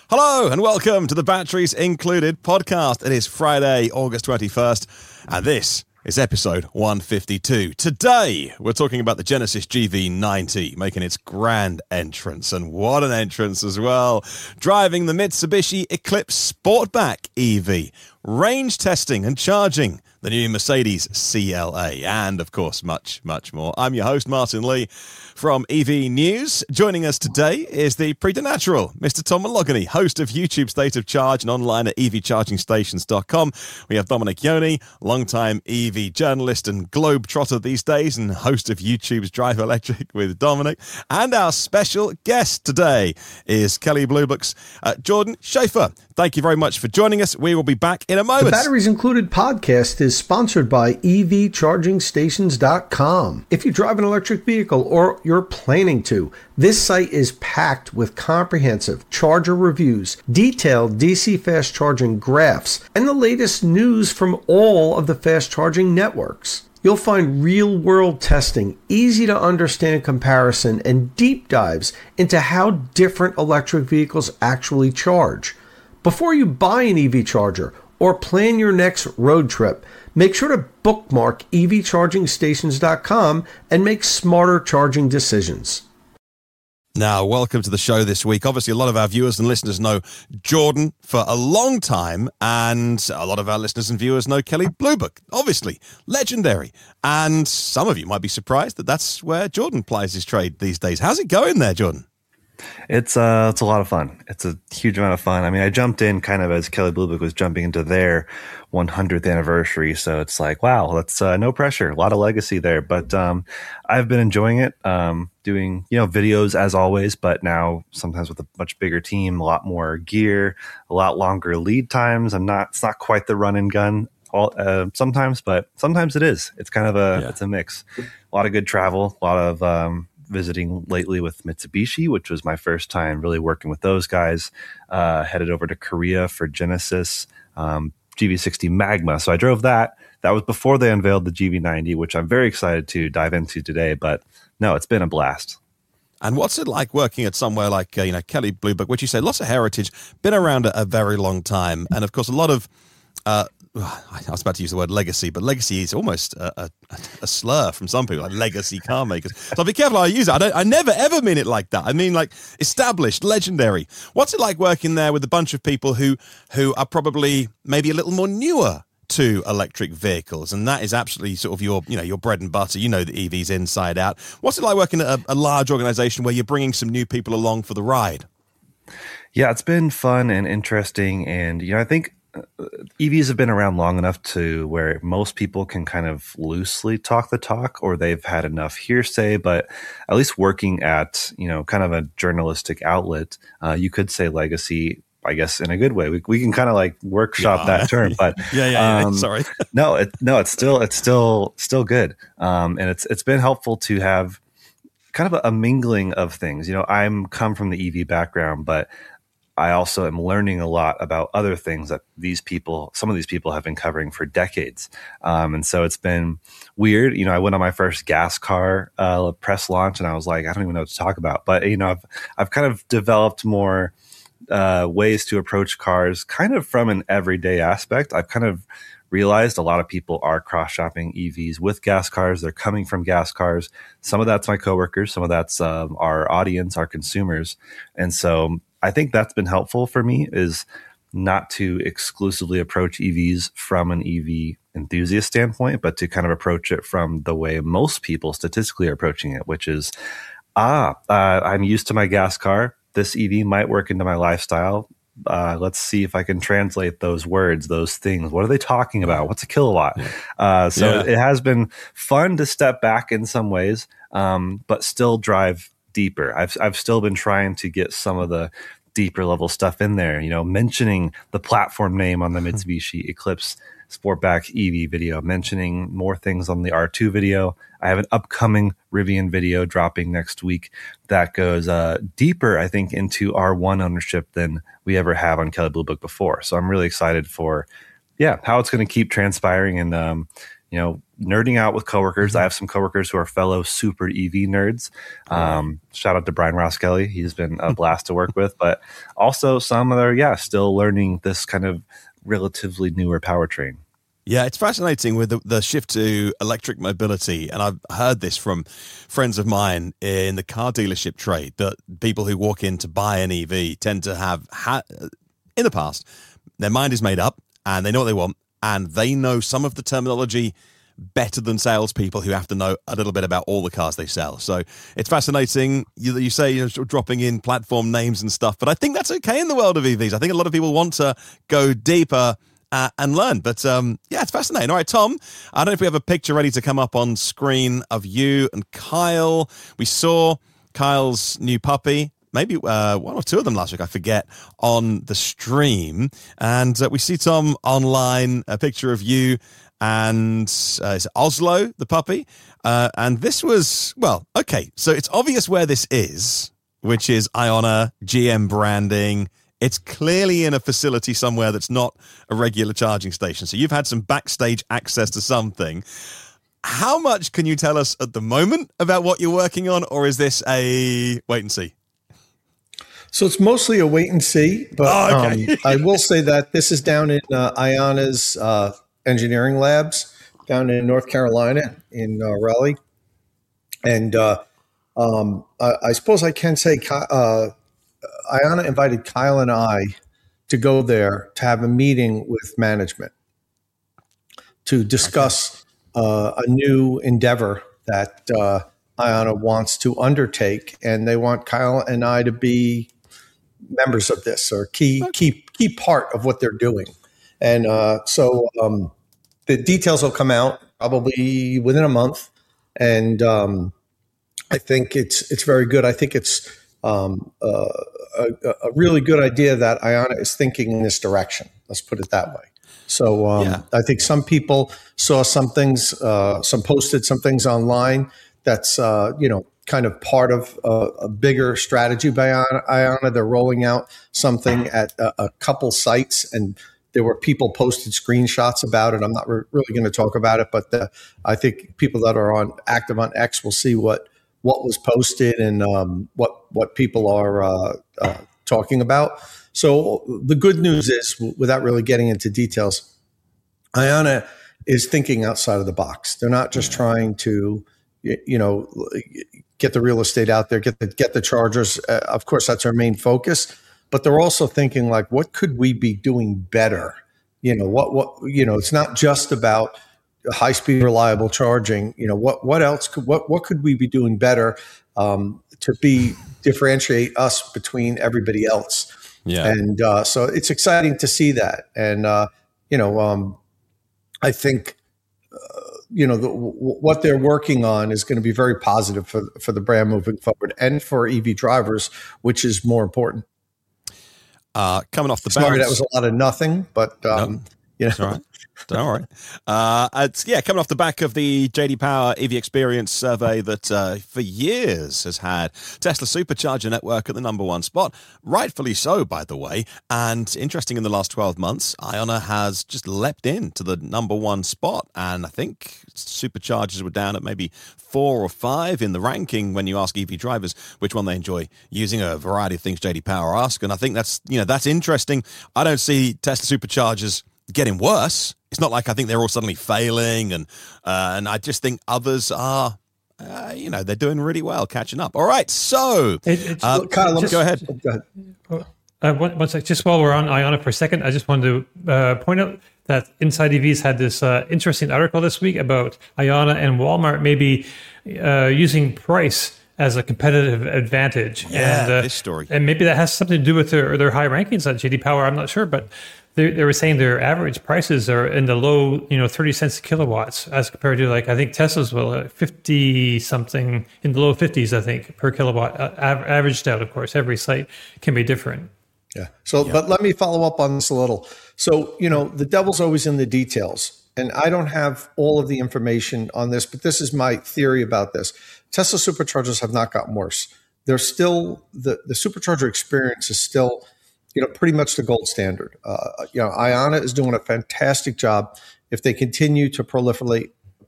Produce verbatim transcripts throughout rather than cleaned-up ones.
Hello and welcome to the Batteries Included podcast. It is Friday, August twenty-first, and this is episode one fifty-two. Today, we're talking about the Genesis G V ninety making its grand entrance, and what an entrance as well. Driving the Mitsubishi Eclipse Sportback E V, range testing and charging the new Mercedes C L A, and of course, much, much more. I'm your host, Martin Lee from E V News. Joining us today is the preternatural Mister Tom Malogany, host of YouTube State of Charge and online at E V charging stations dot com. We have Dominic Yoni, longtime E V journalist and globetrotter these days and host of YouTube's Drive Electric with Dominic. And our special guest today is Kelley Blue Book's uh, Jordan Schaefer. Thank you very much for joining us. We will be back in a moment. The Batteries Included podcast is sponsored by E V charging stations dot com. If you drive an electric vehicle or you're planning to, this site is packed with comprehensive charger reviews, detailed D C fast charging graphs, and the latest news from all of the fast charging networks. You'll find real-world testing, easy-to-understand comparison, and deep dives into how different electric vehicles actually charge. Before you buy an E V charger or plan your next road trip, make sure to bookmark E V charging stations dot com and make smarter charging decisions. Now, welcome to the show this week. Obviously, a lot of our viewers and listeners know Jordan for a long time, and a lot of our listeners and viewers know Kelley Blue Book, obviously, legendary. And some of you might be surprised that that's where Jordan plies his trade these days. How's it going there, Jordan? It's uh, it's a lot of fun. It's a huge amount of fun. I mean, I jumped in kind of as Kelley Blue Book was jumping into their one hundredth anniversary. So it's like, wow, that's uh, no pressure. A lot of legacy there. But um, I've been enjoying it, um, doing, you know, videos as always, but now sometimes with a much bigger team, a lot more gear, a lot longer lead times. I'm not, it's not quite the run and gun all, uh, sometimes, but sometimes it is. It's kind of a, yeah. it's a mix. A lot of good travel, a lot of, um, visiting lately with Mitsubishi, which was my first time really working with those guys. Uh, headed over to Korea for Genesis um, G V sixty Magma. So I drove that. That was before they unveiled the G V ninety, which I'm very excited to dive into today. But no, it's been a blast. And what's it like working at somewhere like, uh, you know, Kelley Blue Book, which you say lots of heritage, been around a, a very long time. And of course, a lot of, uh, I was about to use the word legacy, but legacy is almost a, a, a slur from some people, like legacy car makers. So I'll be careful how I use it. I, don't, I never, ever mean it like that. I mean like established, legendary. What's it like working there with a bunch of people who who are probably maybe a little more newer to electric vehicles? And that is absolutely sort of your, you know, your bread and butter. You know the E Vs inside out. What's it like working at a, a large organization where you're bringing some new people along for the ride? Yeah, it's been fun and interesting. And, you know, I think E Vs have been around long enough to where most people can kind of loosely talk the talk, or they've had enough hearsay. But at least working at, you know, kind of a journalistic outlet, uh, you could say legacy, I guess, in a good way. We we can kind of like workshop yeah. that term, but yeah, yeah, yeah. Um, sorry, no, it, no, it's still it's still still good, um, and it's it's been helpful to have kind of a, a mingling of things. You know, I'm come from the E V background, but I also am learning a lot about other things that these people, some of these people have been covering for decades. Um, and so it's been weird. You know, I went on my first gas car uh, press launch and I was like, I don't even know what to talk about. But, you know, I've, I've kind of developed more uh, ways to approach cars kind of from an everyday aspect. I've kind of realized a lot of people are cross-shopping E Vs with gas cars. They're coming from gas cars. Some of that's my coworkers. Some of that's um, our audience, our consumers. And so I think that's been helpful for me, is not to exclusively approach E Vs from an E V enthusiast standpoint, but to kind of approach it from the way most people statistically are approaching it, which is, ah, uh, I'm used to my gas car. This E V might work into my lifestyle. Uh, let's see if I can translate those words, those things. What are they talking about? What's a kilowatt? Uh, so yeah. It has been fun to step back in some ways, um, but still drive deeper. I've I've still been trying to get some of the deeper level stuff in there, you know, mentioning the platform name on the Mitsubishi Eclipse Sportback E V video, mentioning more things on the R two video. I have an upcoming Rivian video dropping next week that goes uh, deeper, I think, into R one ownership than we ever have on Kelley Blue Book before. So I'm really excited for, yeah, how it's going to keep transpiring and um, you know, nerding out with coworkers. I have some coworkers who are fellow super E V nerds. Um, shout out to Brian Roskelly. He's been a blast to work with, but also some that are, yeah, still learning this kind of relatively newer powertrain. Yeah, it's fascinating with the, the shift to electric mobility. And I've heard this from friends of mine in the car dealership trade, that people who walk in to buy an E V tend to have, ha- in the past, their mind is made up and they know what they want, and they know some of the terminology better than salespeople who have to know a little bit about all the cars they sell. So it's fascinating. You, you say you're sort of dropping in platform names and stuff, but I think that's okay in the world of E Vs. I think a lot of people want to go deeper Uh, and learn. But um, yeah, it's fascinating. All right, Tom, I don't know if we have a picture ready to come up on screen of you and Kyle. We saw Kyle's new puppy, maybe uh, one or two of them last week, I forget, on the stream. And uh, we see, Tom, online, a picture of you and uh, it's Oslo, the puppy. Uh, and this was, well, okay, so it's obvious where this is, which is Iona, G M branding. It's clearly in a facility somewhere that's not a regular charging station. So you've had some backstage access to something. How much can you tell us at the moment about what you're working on, or is this a wait and see? So it's mostly a wait and see, but oh, okay. um, I will say that this is down in uh, Iona's uh, engineering labs down in North Carolina in uh, Raleigh. And uh, um, I, I suppose I can say uh, Iona invited Kyle and I to go there to have a meeting with management to discuss okay. uh, a new endeavor that uh, Iona wants to undertake, and they want Kyle and I to be members of this, or key okay. key key part of what they're doing. And uh, so um, the details will come out probably within a month, and um, I think it's it's very good. I think it's um, uh, a, a really good idea that Iona is thinking in this direction. Let's put it that way. So um, yeah. I think some people saw some things, uh, some posted some things online that's, uh, you know, kind of part of uh, a bigger strategy by Iona. They're rolling out something at a, a couple sites, and there were people posted screenshots about it. I'm not re- really going to talk about it, but the, I think people that are on active on X will see what what was posted and um, what what people are uh, uh, talking about. So the good news is, without really getting into details, Iona is thinking outside of the box. They're not just trying to, you know, get the real estate out there, get the get the chargers. Uh, of course, that's our main focus. But they're also thinking, like, what could we be doing better? You know, what what you know, it's not just about high speed, reliable charging. You know, what what else could what what could we be doing better um, to be differentiate us between everybody else? Yeah. And uh, so it's exciting to see that. And, uh, you know, um, I think, uh, you know, the, w- what they're working on is going to be very positive for, for the brand moving forward and for E V drivers, which is more important. Uh, coming off the Sorry, bounce. that was a lot of nothing, but, um, no, you know. all right. Don't worry. Uh, it's, yeah, coming off the back of the J D Power E V Experience survey that uh, for years has had Tesla Supercharger Network at the number one spot. Rightfully so, by the way. And interesting, in the last twelve months, Iona has just leapt into the number one spot. And I think Superchargers were down at maybe four or five in the ranking when you ask E V drivers which one they enjoy using. A variety of things J D Power ask. And I think that's, you know, that's interesting. I don't see Tesla Superchargers getting worse. It's not like I think they're all suddenly failing, and uh, and I just think others are, uh, you know, they're doing really well, catching up. All right, so it, it, uh, Kyle, just, go ahead. Go ahead. Uh, one, one sec. Just while we're on Iona for a second, I just wanted to uh, point out that Inside E Vs had this uh, interesting article this week about Iona and Walmart maybe uh, using price as a competitive advantage. Yeah, and, uh, this story. And maybe that has something to do with their, their high rankings on J D Power. I'm not sure, but they, they were saying their average prices are in the low, you know, thirty cents a kilowatts as compared to, like, I think Tesla's will uh, fifty something, in the low fifties, I think, per kilowatt, uh, av- averaged out. Of course, every site can be different. Yeah. So, yeah. But let me follow up on this a little. So, you know, the devil's always in the details, and I don't have all of the information on this, but this is my theory about this. Tesla superchargers have not gotten worse. They're still, the, the supercharger experience is still, you know, pretty much the gold standard. Uh, you know, Iona is doing a fantastic job. If they continue to proliferate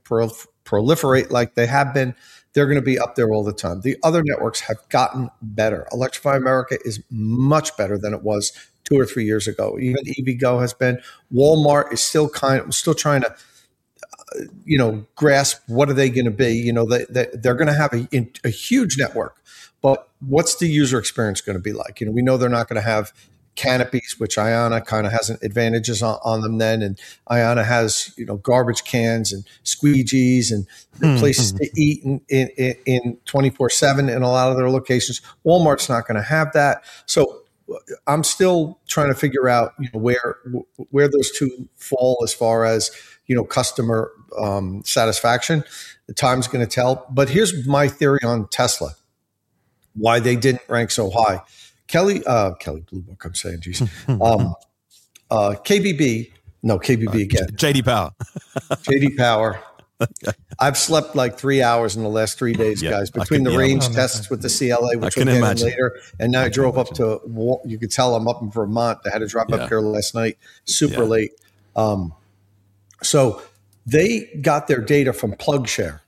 prol- proliferate like they have been, they're going to be up there all the time. The other networks have gotten better. Electrify America is much better than it was two or three years ago. Even EVgo has been. Walmart is still kind of still trying to, uh, you know, grasp what are they going to be. You know, they, they, they're going to have a, a huge network, but what's the user experience going to be like? You know, we know they're not going to have canopies, which Iona kind of has advantages on, on them then. And Iona has, you know, garbage cans and squeegees and mm-hmm. places to eat in, in, in twenty-four seven in a lot of their locations. Walmart's not going to have that. So I'm still trying to figure out, you know, where, where those two fall as far as, you know, customer um, satisfaction. The time's going to tell. But here's my theory on Tesla, why they didn't rank so high. Kelly, uh, Kelly Blue Book, I'm saying, geez. Um, uh, K B B, no, K B B again. J D Power. J D Power. I've slept like three hours in the last three days, yeah, guys, between can, the range yeah, tests with the C L A, which we'll get in later. And now I, I drove imagine. up to, you could tell I'm up in Vermont. I had to drop yeah. up here last night, super yeah. late. Um, so they got their data from PlugShare.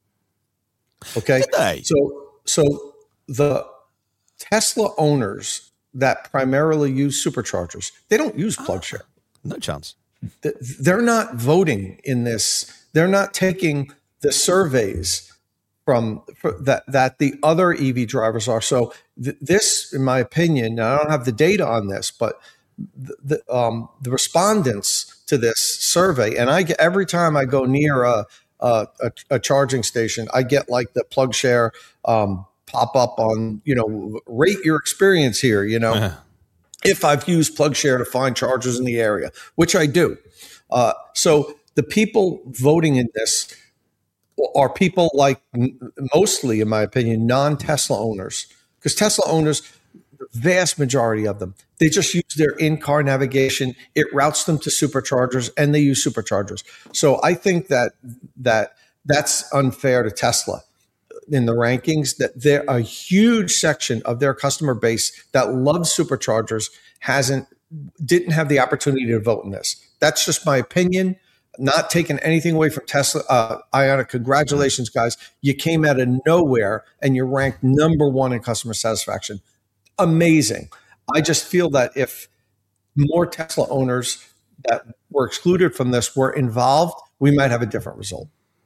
Okay. Did they? So, so the Tesla owners that primarily use superchargers, they don't use PlugShare. Oh, no chance. They're not voting in this. They're not taking the surveys from that that the other E V drivers are. So th- this, in my opinion, I don't have the data on this, but the the, um, the respondents to this survey, and I get, every time I go near a a, a, a charging station, I get like the PlugShare um, pop up on, you know, rate your experience here, you know, uh-huh. if I've used PlugShare to find chargers in the area, which I do. Uh, so the people voting in this are people like mostly, in my opinion, non-Tesla owners, because Tesla owners, the vast majority of them, they just use their in-car navigation. It routes them to superchargers and they use superchargers. So I think that that that's unfair to Tesla in the rankings, that there a huge section of their customer base that loves superchargers hasn't didn't have the opportunity to vote in this. That's just my opinion. Not taking anything away from Tesla. Uh, Iona, congratulations, guys. You came out of nowhere and you're ranked number one in customer satisfaction. Amazing. I just feel that if more Tesla owners that were excluded from this were involved, we might have a different result.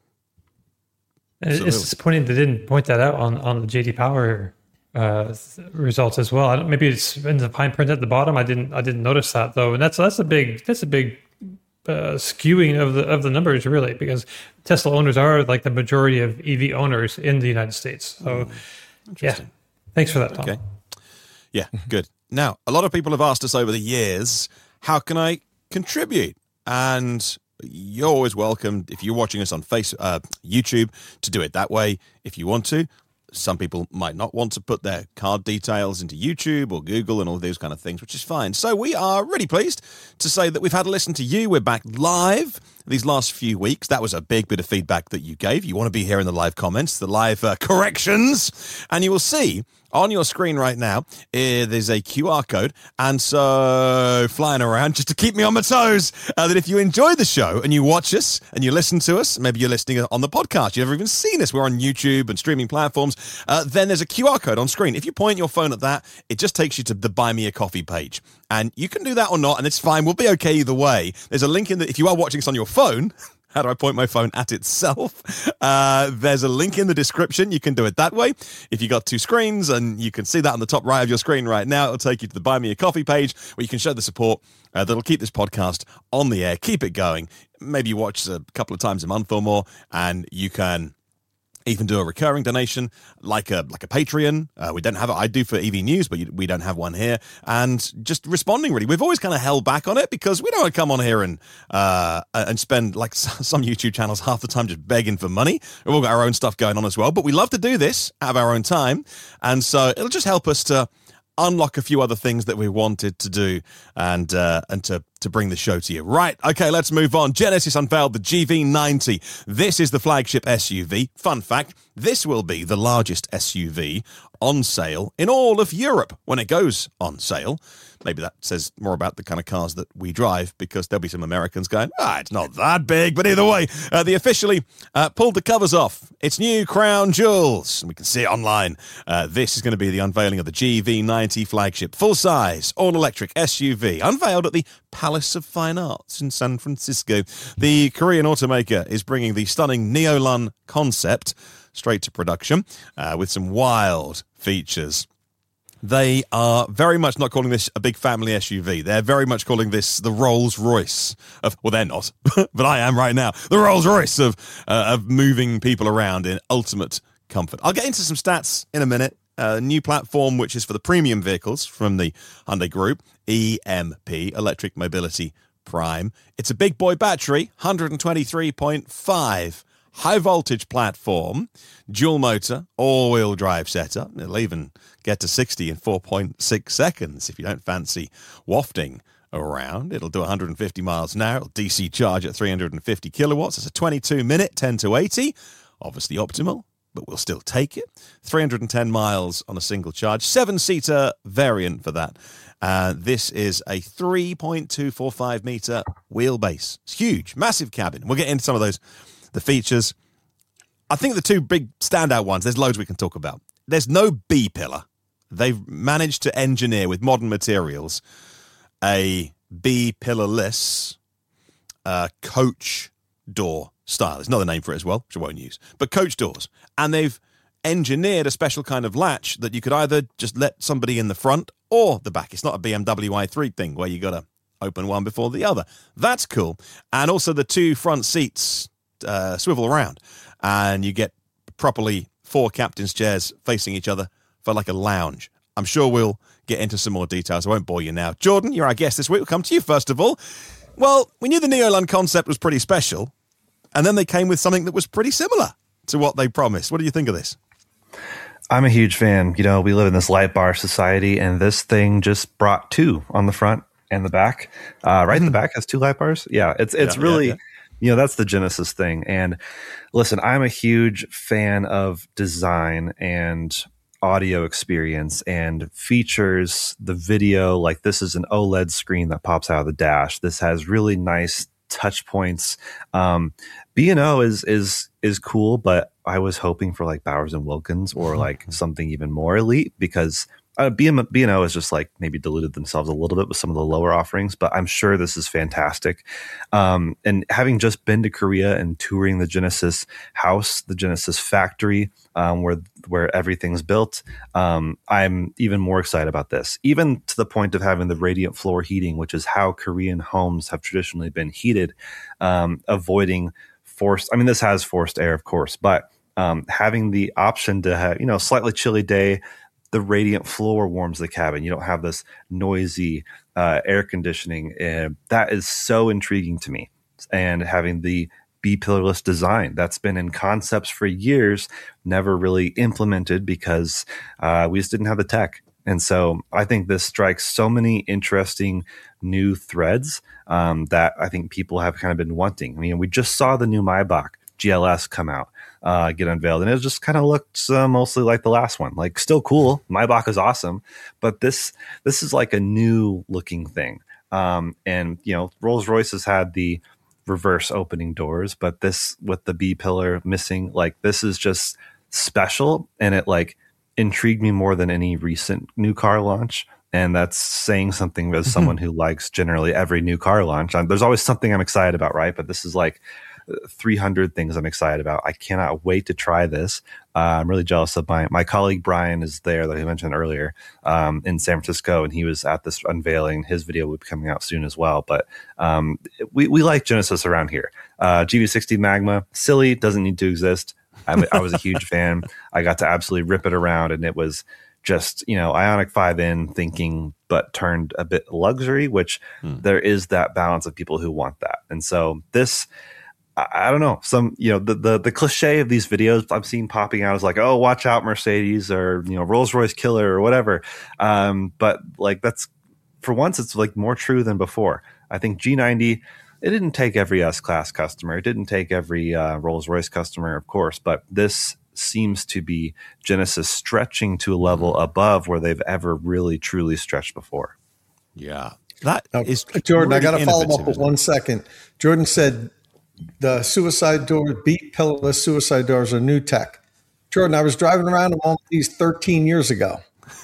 And it's disappointing they didn't point that out on, on the J D Power uh, results as well. I don't, maybe it's in the fine print at the bottom. I didn't I didn't notice that though, and that's that's a big that's a big uh, skewing of the of the numbers really, because Tesla owners are like the majority of E V owners in the United States. So, mm, yeah, thanks for that, Tom. Okay. Yeah, good. Now, a lot of people have asked us over the years, how can I contribute? And you're always welcome, if you're watching us on face, uh, YouTube, to do it that way if you want to. Some people might not want to put their card details into YouTube or Google and all those kind of things, which is fine. So we are really pleased to say that we've had a listen to you. We're back live these last few weeks. That was a big bit of feedback that you gave. You want to be here in the live comments, the live uh, corrections, and you will see on your screen right now, uh, there's a Q R code, and so flying around just to keep me on my toes, uh, that if you enjoy the show and you watch us and you listen to us, maybe you're listening on the podcast, you've never even seen us, we're on YouTube and streaming platforms, uh, then there's a Q R code on screen. If you point your phone at that, it just takes you to the Buy Me a Coffee page. And you can do that or not, and it's fine. We'll be okay either way. There's a link in the, if you are watching this on your phone, how do I point my phone at itself? Uh, there's a link in the description. You can do it that way. If you got two screens, and you can see that on the top right of your screen right now, it'll take you to the Buy Me a Coffee page where you can show the support uh, that'll keep this podcast on the air, keep it going. Maybe you watch a couple of times a month or more, and you can even do a recurring donation like a like a Patreon. Uh, we don't have it. I do for E V News, but we don't have one here. And just responding, really. We've always kind of held back on it because we don't want to come on here and uh, and spend, like some YouTube channels, half the time just begging for money. We've all got our own stuff going on as well. But we love to do this out of our own time. And so it'll just help us to unlock a few other things that we wanted to do and uh, and to to bring the show to you. Right, okay, let's move on. Genesis unveiled the G V ninety. This is the flagship S U V. Fun fact, this will be the largest S U V on sale in all of Europe when it goes on sale. Maybe that says more about the kind of cars that we drive, because there'll be some Americans going, ah, it's not that big. But either way, uh, they officially uh, pulled the covers off. It's new crown jewels. We can see it online. Uh, this is going to be the unveiling of the G V ninety flagship, full-size, all-electric S U V, unveiled at the Palace of Fine Arts in San Francisco. The Korean automaker is bringing the stunning Neolun concept straight to production uh, with some wild features. They are very much not calling this a big family S U V. They're very much calling this the Rolls-Royce of, well, they're not, but I am right now, the Rolls-Royce of uh, of moving people around in ultimate comfort. I'll get into some stats in a minute. A new platform, which is for the premium vehicles from the Hyundai Group, E M P, Electric Mobility Prime. It's a big boy battery, one hundred twenty-three point five. High voltage platform, dual motor, all-wheel drive setup. It'll even get to sixty in four point six seconds if you don't fancy wafting around. It'll do one hundred fifty miles an hour. It'll D C charge at three hundred fifty kilowatts. It's a twenty-two minute, ten to eighty. Obviously optimal, but we'll still take it. three hundred ten miles on a single charge. Seven-seater variant for that. Uh, this is a three point two four five meter wheelbase. It's huge, massive cabin. We'll get into some of those the features. I think the two big standout ones, there's loads we can talk about. There's no B-pillar. They've managed to engineer with modern materials a B-pillarless uh, coach door style. There's another name for it as well, which I won't use. But coach doors. And they've engineered a special kind of latch that you could either just let somebody in the front or the back. It's not a B M W i three thing where you got to open one before the other. That's cool. And also the two front seats Uh, swivel around, and you get properly four captain's chairs facing each other for like a lounge. I'm sure we'll get into some more details. I won't bore you now. Jordan, you're our guest this week. We'll come to you first of all. Well, we knew the Neolun concept was pretty special, and then they came with something that was pretty similar to what they promised. What do you think of this? I'm a huge fan. You know, we live in this light bar society, and this thing just brought two on the front and the back. Uh, right in the back has two light bars. Yeah, it's it's yeah, really... Yeah, yeah. You know, that's the Genesis thing. And listen, I'm a huge fan of design and audio experience and features, the video. Like, this is an OLED screen that pops out of the dash. This has really nice touch points. Um, B and O is is is cool, but I was hoping for like Bowers and Wilkins or like something even more elite, because Uh, B and O has just like maybe diluted themselves a little bit with some of the lower offerings, but I'm sure this is fantastic. Um, and having just been to Korea and touring the Genesis house, the Genesis factory, um, where where everything's built, um, I'm even more excited about this. Even to the point of having the radiant floor heating, which is how Korean homes have traditionally been heated, um, avoiding forced. I mean, this has forced air, of course, but um, having the option to have, you know, slightly chilly day. The radiant floor warms the cabin. You don't have this noisy uh, air conditioning. And that is so intriguing to me. And having the B-pillarless design that's been in concepts for years, never really implemented because uh, we just didn't have the tech. And so I think this strikes so many interesting new threads um, that I think people have kind of been wanting. I mean, we just saw the new Maybach G L S come out. Uh, get unveiled, and it just kind of looked uh, mostly like the last one. Like, still cool. Maybach is awesome, but this this is like a new looking thing. Um, and you know, Rolls-Royce has had the reverse opening doors, but this with the B pillar missing, like this is just special, and it like intrigued me more than any recent new car launch. And that's saying something as someone who likes generally every new car launch. I'm, there's always something I'm excited about, right? But this is like three hundred things I'm excited about. I cannot wait to try this. Uh, I'm really jealous of my my colleague Brian is there that I mentioned earlier um, in San Francisco, and he was at this unveiling. His video will be coming out soon as well. But um, we we like Genesis around here. Uh, G V sixty Magma, silly, doesn't need to exist. I'm, I was a huge fan. I got to absolutely rip it around, and it was just, you know, Ioniq five in thinking, but turned a bit luxury, which hmm. there is that balance of people who want that. And so this. I don't know, some, you know, the, the, the cliche of these videos I'm seeing popping out is like, oh, watch out, Mercedes, or, you know, Rolls-Royce killer or whatever. Um, but like, that's for once, it's like more true than before. I think G ninety, it didn't take every S-Class customer. It didn't take every uh, Rolls-Royce customer, of course, but this seems to be Genesis stretching to a level above where they've ever really, truly stretched before. Yeah. That Now, is Jordan, really I got to follow innovative, up with isn't it? one second. Jordan said the suicide door, beat pillarless suicide doors are new tech. Jordan, I was driving around in one of these thirteen years ago.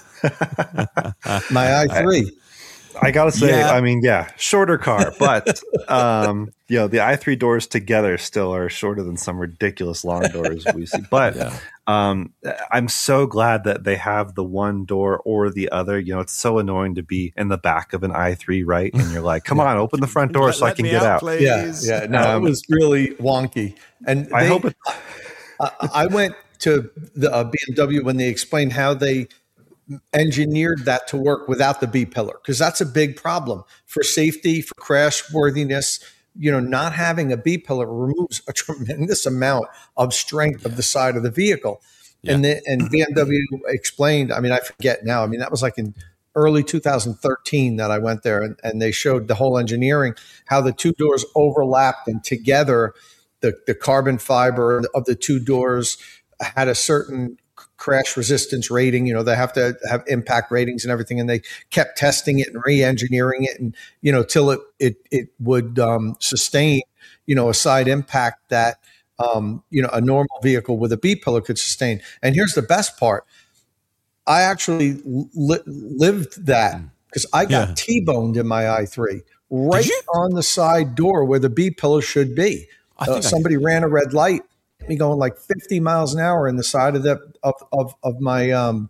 My i three. I gotta say, Yeah. I mean, yeah, shorter car, but um, you know, the i three doors together still are shorter than some ridiculous long doors we see. But Yeah. um, I'm so glad that they have the one door or the other. You know, it's so annoying to be in the back of an i three, right? And you're like, come on, open the front door Let- so I let can me get out. please. Yeah, yeah. No, Um, it was really wonky. And I they- hope it. I, I went to the uh, B M W when they explained how they engineered that to work without the B pillar, because that's a big problem for safety, for crash worthiness. You know, not having a B pillar removes a tremendous amount of strength of the side of the vehicle. Yeah. And the, and B M W explained, I mean, I forget now. I mean, that was like in early two thousand thirteen that I went there, and, and they showed the whole engineering, how the two doors overlapped, and together the, the carbon fiber of the two doors had a certain crash resistance rating. You know, they have to have impact ratings and everything, and they kept testing it and re-engineering it, and you know, till it it it would um, sustain, you know, a side impact that um, you know, a normal vehicle with a B pillar could sustain. And here's the best part: I actually li- lived that, because I got Yeah. T-boned in my i three right you? on the side door where the B pillar should be. I Uh, think I- somebody ran a red light, me going like fifty miles an hour in the side of the of of, of my um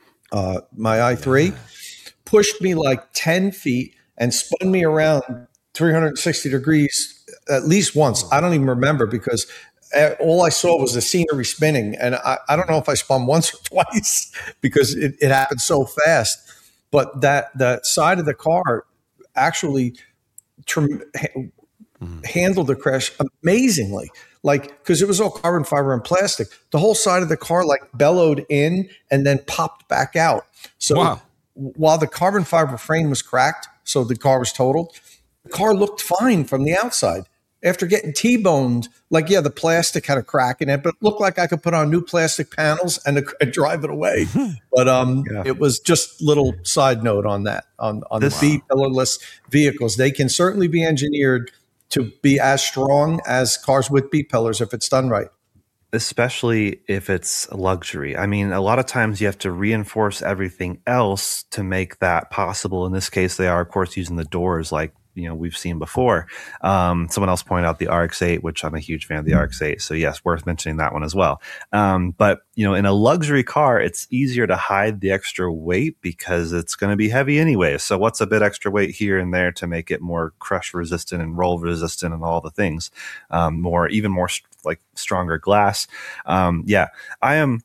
uh my i three, pushed me like ten feet and spun me around three hundred sixty degrees at least once. I don't even remember, because uh, all I saw was the scenery spinning, and I, I don't know if I spun once or twice because it, it happened so fast. But that that side of the car actually trem- Mm-hmm. handled the crash amazingly, like, because it was all carbon fiber and plastic. The whole side of the car like bellowed in and then popped back out. So Wow. while the carbon fiber frame was cracked, so the car was totaled, the car looked fine from the outside. After getting T-boned, like, yeah, the plastic had a crack in it, but it looked like I could put on new plastic panels and, and drive it away. But um, Yeah. it was just little side note on that, on, on This- the B pillarless vehicles. They can certainly be engineered to be as strong as cars with B pillars if it's done right. Especially if it's luxury. I mean, a lot of times you have to reinforce everything else to make that possible. In this case, they are, of course, using the doors like, you know, we've seen before. Um, someone else pointed out the R X eight, which I'm a huge fan of the R X eight. So yes, worth mentioning that one as well. Um, but, you know, in a luxury car, it's easier to hide the extra weight because it's going to be heavy anyway. So what's a bit extra weight here and there to make it more crush resistant and roll resistant and all the things, um, more, even more st- like stronger glass. Um, yeah, I am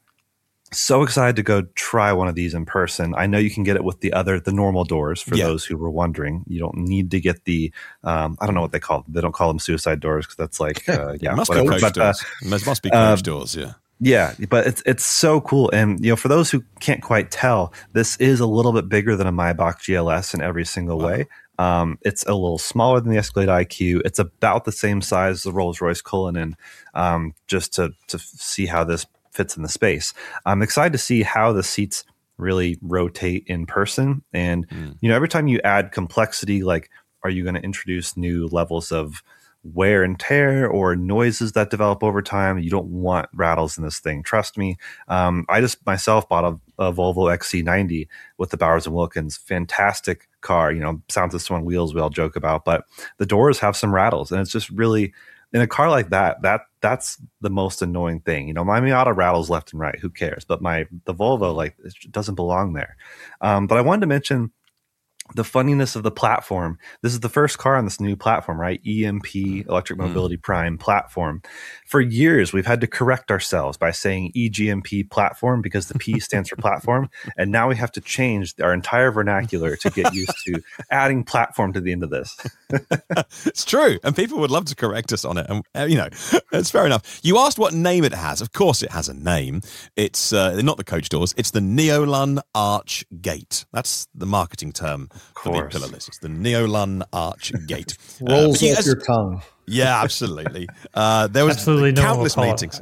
so excited to go try one of these in person. I know you can get it with the other, the normal doors for Yeah. those who were wondering. You don't need to get the, um, I don't know what they call them. They don't call them suicide doors because that's like, uh, yeah, it must whatever. be coach But, uh, doors. It must be coach doors, yeah. yeah, but it's it's so cool. And, you know, for those who can't quite tell, this is a little bit bigger than a Maybach G L S in every single Wow. way. Um, it's a little smaller than the Escalade I Q. It's about the same size as the Rolls-Royce Cullinan, um, just to, to see how this fits in the space. I'm excited to see how the seats really rotate in person. And, Mm. you know, every time you add complexity, like, are you going to introduce new levels of wear and tear or noises that develop over time? You don't want rattles in this thing. Trust me. Um, I just myself bought a, a Volvo X C ninety with the Bowers and Wilkins. Fantastic car. You know, sounds as on wheels we all joke about, but the doors have some rattles, and it's just really, in a car like that, that that's the most annoying thing. You know, my Miata rattles left and right. Who cares? But my the Volvo, like, it doesn't belong there. Um, but I wanted to mention the funniness of the platform. This is the first car on this new platform, right? E M P, Electric Mobility Prime platform. For years, we've had to correct ourselves by saying E G M P platform because the P stands for platform. And now we have to change our entire vernacular to get used to adding platform to the end of this. It's true, and people would love to correct us on it. And uh, you know, it's fair enough. You asked what name it has. Of course, it has a name. It's uh, not the coach doors. It's the Neolun Arch Gate. That's the marketing term for the pillar list. It's the Neolun Arch Gate. Rolls uh, off as, your tongue. Yeah, absolutely. Uh, there was absolutely countless no meetings.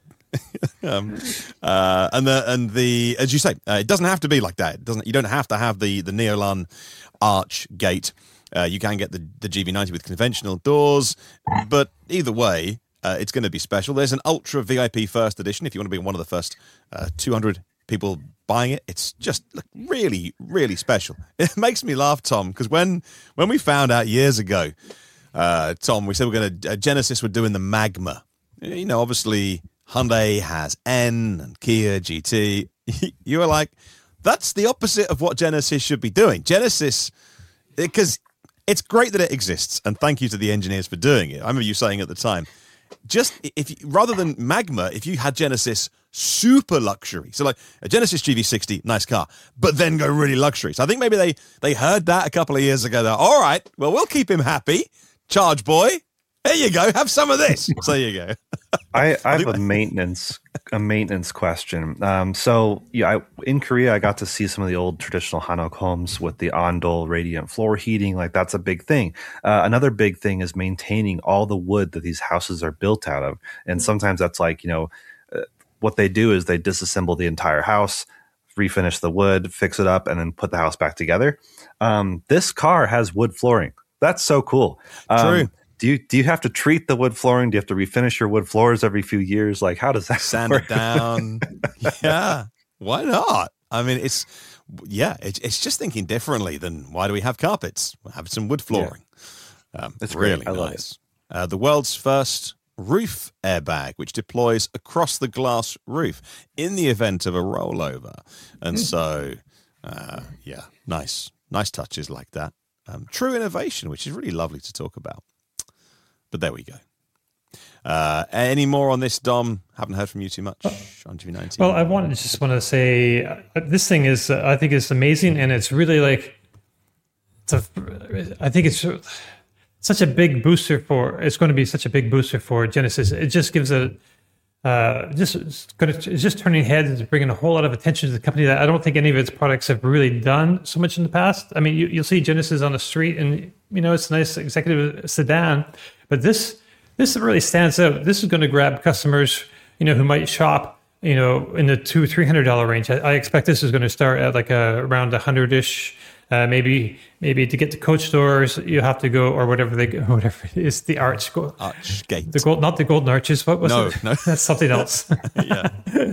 um, uh, and the and the as you say, uh, it doesn't have to be like that. It doesn't. You don't have to have the the Neolun Arch Gate. Uh, you can get the, the G V ninety with conventional doors, but either way, uh, it's going to be special. There's an Ultra V I P First Edition if you want to be one of the first uh, two hundred people buying it. It's just really, really special. It makes me laugh, Tom, because when, when we found out years ago, uh, Tom, we said we're going to, uh, Genesis were doing the Magma. You know, obviously, Hyundai has N and Kia G T. You were like, that's the opposite of what Genesis should be doing. Genesis, because... it's great that it exists, and thank you to the engineers for doing it. I remember you saying at the time, just if you, rather than Magma, if you had Genesis super luxury, so like a Genesis G V sixty, nice car, but then go really luxury. So I think maybe they they heard that a couple of years ago. They're, all right, well, we'll keep him happy. Charge boy, there you go, have some of this. So there you go. I, I have a maintenance a maintenance question. Um, so yeah, I, in Korea, I got to see some of the old traditional Hanok homes with the Ondol radiant floor heating. Like that's a big thing. Uh, another big thing is maintaining all the wood that these houses are built out of. And sometimes that's like, you know, uh, what they do is they disassemble the entire house, refinish the wood, fix it up, and then put the house back together. Um, this car has wood flooring. That's so cool. Um, True. Do you do you have to treat the wood flooring? Do you have to refinish your wood floors every few years? Like, how does that sand work? it down? Yeah, why not? I mean, it's yeah, it's it's just thinking differently than why do we have carpets? We'll have some wood flooring. Yeah. Um, it's really great. I love nice. Uh, the world's first roof airbag, which deploys across the glass roof in the event of a rollover, and mm. so uh, yeah, nice, nice touches like that. Um, true innovation, which is really lovely to talk about. But there we go. Uh, any more on this, Dom? Haven't heard from you too much on G V nineteen. Well, I want to just want to say uh, this thing is, uh, I think, it's amazing, and it's really like, it's a, I think it's such a big booster for. It's going to be such a big booster for Genesis. It just gives a, uh, just it's going to, it's just turning heads and bringing a whole lot of attention to the company that I don't think any of its products have really done so much in the past. I mean, you, you'll see Genesis on the street, and you know it's a nice executive sedan. But this this really stands out. This is going to grab customers, you know, who might shop, you know, in the two three hundred dollar range. I, I expect this is going to start at like a, around a hundred ish. Uh, maybe maybe to get to coach stores, you have to go or whatever they whatever it is the arch arch gate. The gold, not the golden arches. What was no, it? No, that's something else. Yeah.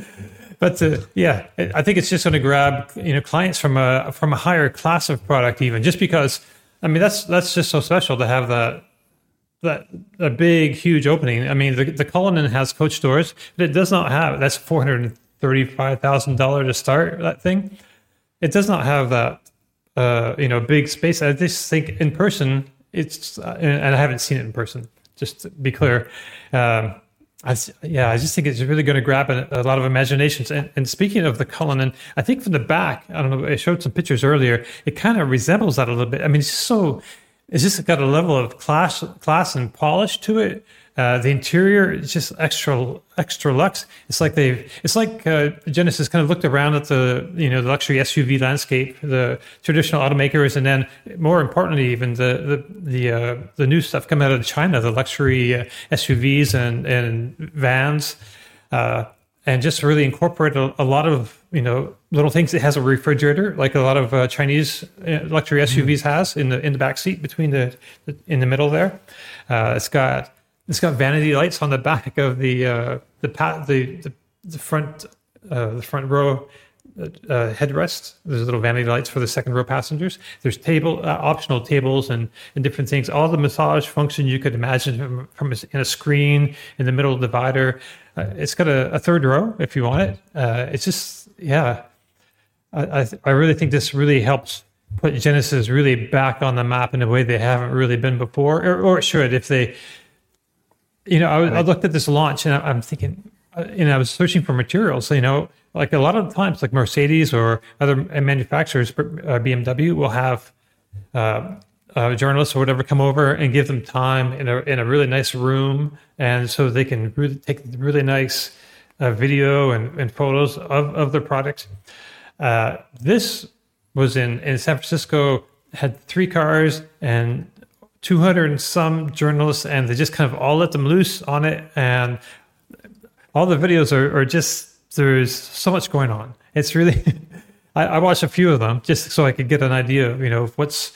But uh, yeah, I think it's just going to grab, you know, clients from a from a higher class of product, even just because. I mean, that's that's just so special to have that. That a big, huge opening. I mean, the, the Cullinan has coach stores, but it does not have. That's four hundred thirty-five thousand dollars to start that thing. It does not have that, uh, you know, big space. I just think in person, it's, uh, and I haven't seen it in person. Just to be clear, um, I yeah, I just think it's really going to grab a, a lot of imaginations. And, and speaking of the Cullinan, I think from the back, I don't know, I showed some pictures earlier. It kind of resembles that a little bit. I mean, it's so. It's just got a level of class, class and polish to it. Uh, the interior is just extra, extra luxe. It's like they've, it's like uh, Genesis kind of looked around at the, you know, the luxury S U V landscape, the traditional automakers, and then more importantly, even the the the, uh, the new stuff coming out of China, the luxury uh, S U Vs and and vans. Uh, And just really incorporate a, a lot of, you know, little things. It has a refrigerator, like a lot of uh, Chinese luxury S U Vs has in the in the back seat between the, the in the middle there. Uh, it's got it's got vanity lights on the back of the uh, the, the the the front uh, the front row uh, headrest. There's little vanity lights for the second row passengers. There's table uh, optional tables and and different things. All the massage function you could imagine from, from a, in a screen in the middle divider. Uh, it's got a, a third row if you want it. Uh, it's just, yeah. I I, th- I really think this really helps put Genesis really back on the map in a way they haven't really been before, or, or it should if they, you know, I, I looked at this launch and I'm thinking, uh, and I was searching for materials, you know, like a lot of times like Mercedes or other manufacturers, uh, B M W will have uh, uh, journalists or whatever come over and give them time in a in a really nice room, and so they can really take really nice uh, video and, and photos of, of their product. Uh, this was in, in San Francisco, had three cars and two hundred and some journalists, and they just kind of all let them loose on it. And all the videos are, are just, there's so much going on. It's really, I, I watched a few of them just so I could get an idea of, you know, what's,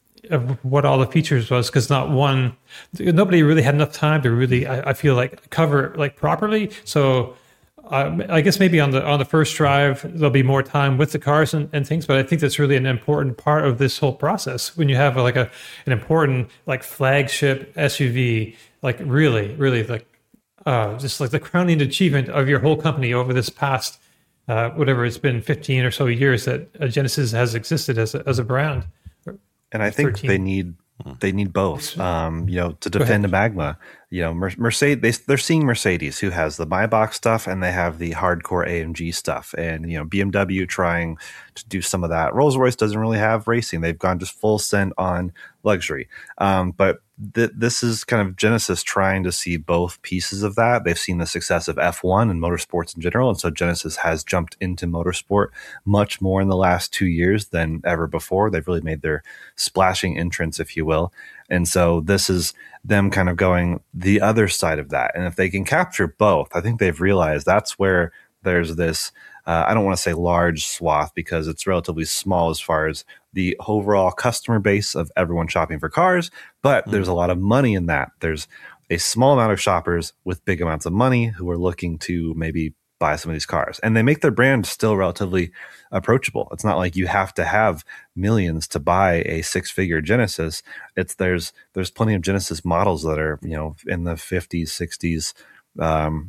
of what all the features was, because not one, nobody really had enough time to really, I, I feel like, cover it like properly. So uh, I guess maybe on the on the first drive there'll be more time with the cars and, and things, but I think that's really an important part of this whole process. When you have like a an important like flagship S U V, like really, really like uh, just like the crowning achievement of your whole company over this past uh, whatever it's been fifteen or so years that uh, Genesis has existed as a, as a brand. And I think thirteen. they need they need both. Um, you know, to defend a Magma. You know, Mer- Mercedes they, they're seeing Mercedes, who has the Maybach stuff, and they have the hardcore A M G stuff. And you know, B M W trying to do some of that. Rolls-Royce doesn't really have racing; they've gone just full send on luxury. Um, but th- this is kind of Genesis trying to see both pieces of that. They've seen the success of F one and motorsports in general, and so Genesis has jumped into motorsport much more in the last two years than ever before. They've really made their splashing entrance, if you will. And so this is them kind of going the other side of that. And if they can capture both, I think they've realized that's where there's this, uh, I don't want to say large swath because it's relatively small as far as the overall customer base of everyone shopping for cars, but mm. there's a lot of money in that. There's a small amount of shoppers with big amounts of money who are looking to maybe buy some of these cars, and they make their brand still relatively approachable. It's not like you have to have millions to buy a six-figure Genesis. It's there's there's plenty of Genesis models that are, you know, in the fifties, sixties, um,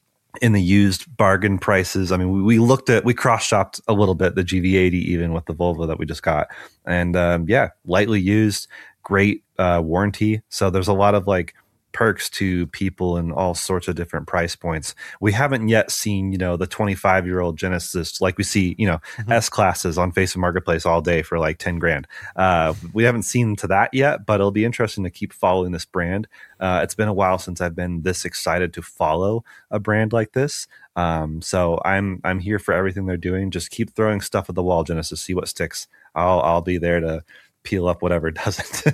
in the used bargain prices. I mean, we, we looked at we cross-shopped a little bit the G V eighty even with the Volvo that we just got, and um, yeah, lightly used, great uh, warranty. So there's a lot of like perks to people in all sorts of different price points. We haven't yet seen, you know, the twenty-five year old Genesis, like we see, you know, mm-hmm. S classes on Facebook Marketplace all day for like ten grand. Uh, we haven't seen to that yet, but it'll be interesting to keep following this brand. Uh, it's been a while since I've been this excited to follow a brand like this. Um, so I'm, I'm here for everything they're doing. Just keep throwing stuff at the wall, Genesis, see what sticks. I'll, I'll be there to peel up whatever doesn't.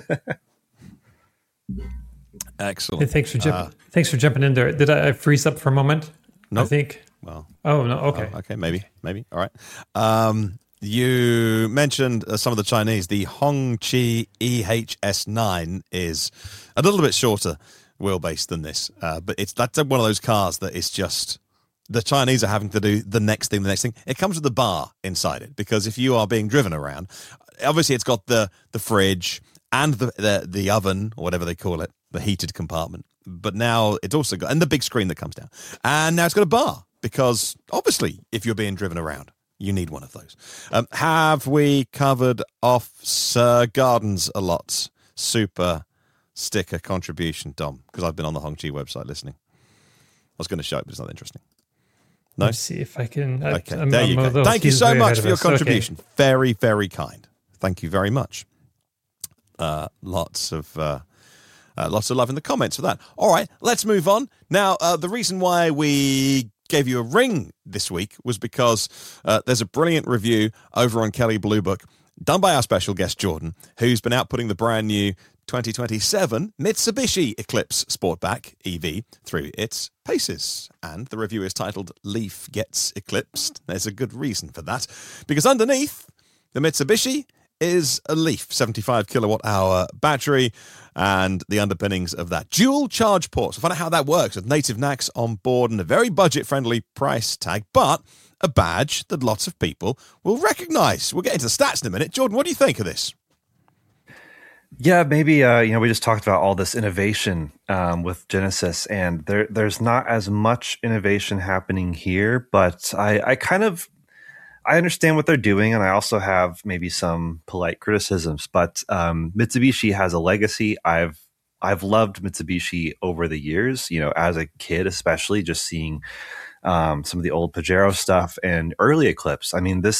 Excellent. Hey, thanks for jump- uh, thanks for jumping in there. Did I freeze up for a moment? No. I think. Well. Oh no. Okay. Oh, okay. Maybe. Maybe. All right. Um, you mentioned uh, some of the Chinese. The Hongqi E H S nine is a little bit shorter wheelbase than this, uh, but it's that's one of those cars that is just the Chinese are having to do the next thing. The next thing. It comes with a bar inside it because if you are being driven around, obviously it's got the the fridge and the the, the oven or whatever they call it. The heated compartment, but now it's also got, and the big screen that comes down, and now it's got a bar because obviously if you're being driven around, you need one of those. Um, have we covered off Sir Gardens a lot? Super sticker contribution, Dom, because I've been on the Hongqi website listening. I was going to show it, but it's not interesting. No? Let's see if I can. I, okay, I'm, there I'm you go. those. Thank you He's so way much ahead for your of us. contribution. Okay. Very, very kind. Thank you very much. Uh, lots of... Uh, Uh, lots of love in the comments for that. All right, let's move on. Now, uh, the reason why we gave you a ring this week was because uh, there's a brilliant review over on Kelley Blue Book done by our special guest, Jordan, who's been outputting the brand new twenty twenty-seven Mitsubishi Eclipse Sportback E V through its paces. And the review is titled Leaf Gets Eclipsed. There's a good reason for that, because underneath the Mitsubishi is a Leaf seventy-five kilowatt hour battery and the underpinnings of that dual charge port. So find out how that works with native N A C S on board and a very budget-friendly price tag, but a badge that lots of people will recognize. We'll get into the stats in a minute. Jordan, what do you think of this? Yeah, maybe, uh, you know, we just talked about all this innovation um, with Genesis, and there, there's not as much innovation happening here, but I, I kind of, I understand what they're doing, and I also have maybe some polite criticisms, but um, Mitsubishi has a legacy. I've, I've loved Mitsubishi over the years, you know, as a kid, especially just seeing um, some of the old Pajero stuff and early Eclipse. I mean, this,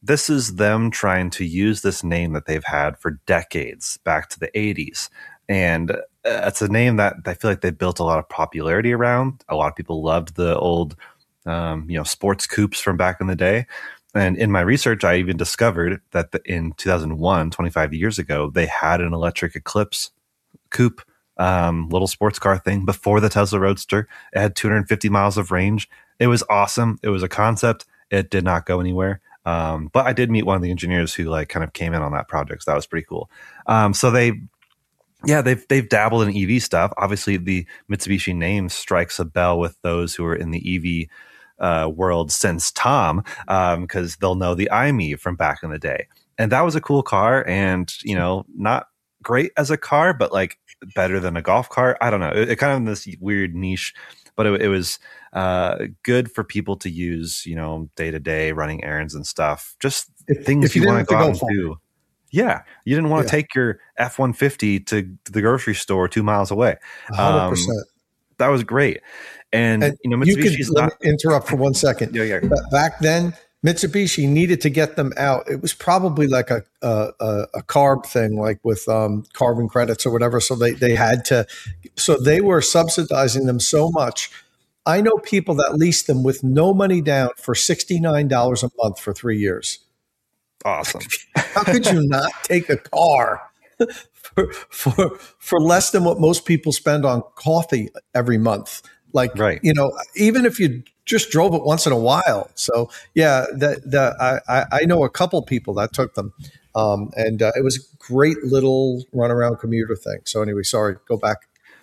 this is them trying to use this name that they've had for decades, back to the eighties. And uh, it's a name that I feel like they built a lot of popularity around. A lot of people loved the old, um, you know, sports coupes from back in the day. And in my research, I even discovered that the, in two thousand one, twenty-five years ago, they had an electric Eclipse coupe, um, little sports car thing before the Tesla Roadster. It had two hundred fifty miles of range. It was awesome. It was a concept. It did not go anywhere. Um, but I did meet one of the engineers who like kind of came in on that project. So that was pretty cool. Um, so they, yeah, they've, they've dabbled in E V stuff. Obviously the Mitsubishi name strikes a bell with those who are in the E V uh, world since Tom, um, cause they'll know the I M E from back in the day. And that was a cool car and, you know, not great as a car, but like better than a golf cart. I don't know. It, it kind of in this weird niche, but it, it was uh, good for people to use, you know, day to day running errands and stuff. Just If- things if you you, didn't want to have go to out go and far. do. Yeah, you didn't want Yeah. to take your F one fifty to the grocery store two miles away. one hundred Um, percent. that was great. And, And you know, you could Mitsubishi's let not. me interrupt for one second. Yeah, yeah. Ba- Back then, Mitsubishi needed to get them out. It was probably like a a, a, a carb thing, like with um, carbon credits or whatever. So they they had to. So they were subsidizing them so much. I know people that leased them with no money down for sixty-nine dollars a month for three years. Awesome. How could you not take a car for, for for less than what most people spend on coffee every month? Like, Right. you know, even if you just drove it once in a while. So yeah, that that I I- I know a couple people that took them, um, and uh, it was a great little runaround commuter thing. So anyway, sorry, go back.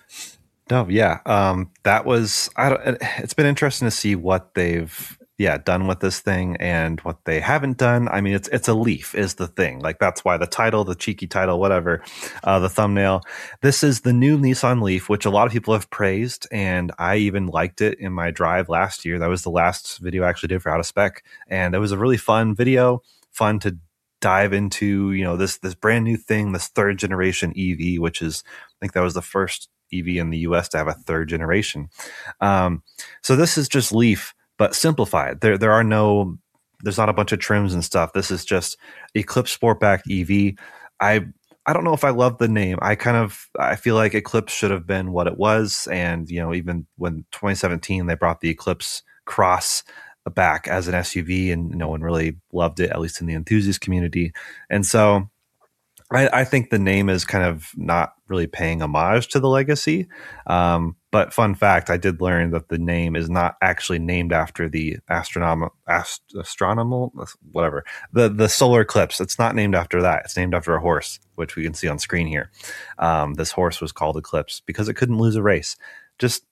No, yeah. Um, that was, I don't, it's been interesting to see what they've, yeah, done with this thing and what they haven't done. I mean, it's, it's a Leaf is the thing. Like that's why the title, the cheeky title, whatever, uh, the thumbnail, this is the new Nissan Leaf, which a lot of people have praised. And I even liked it in my drive last year. That was the last video I actually did for Out of Spec. And it was a really fun video, fun to dive into, you know, this, this brand new thing, this third generation E V, which is, I think that was the first E V in the U S to have a third generation. Um, so this is just Leaf, but simplified. There, there are no, there's not a bunch of trims and stuff. This is just Eclipse Sportback E V. I, I don't know if I love the name. I kind of, I feel like Eclipse should have been what it was. And, you know, even when twenty seventeen, they brought the Eclipse Cross back as an S U V and no one really loved it, at least in the enthusiast community. And so I, I think the name is kind of not really paying homage to the legacy. Um, but fun fact, I did learn that the name is not actually named after the astronom- ast- astronomical, whatever, the, the solar eclipse. It's not named after that. It's named after a horse, which we can see on screen here. Um, this horse was called Eclipse because it couldn't lose a race. Just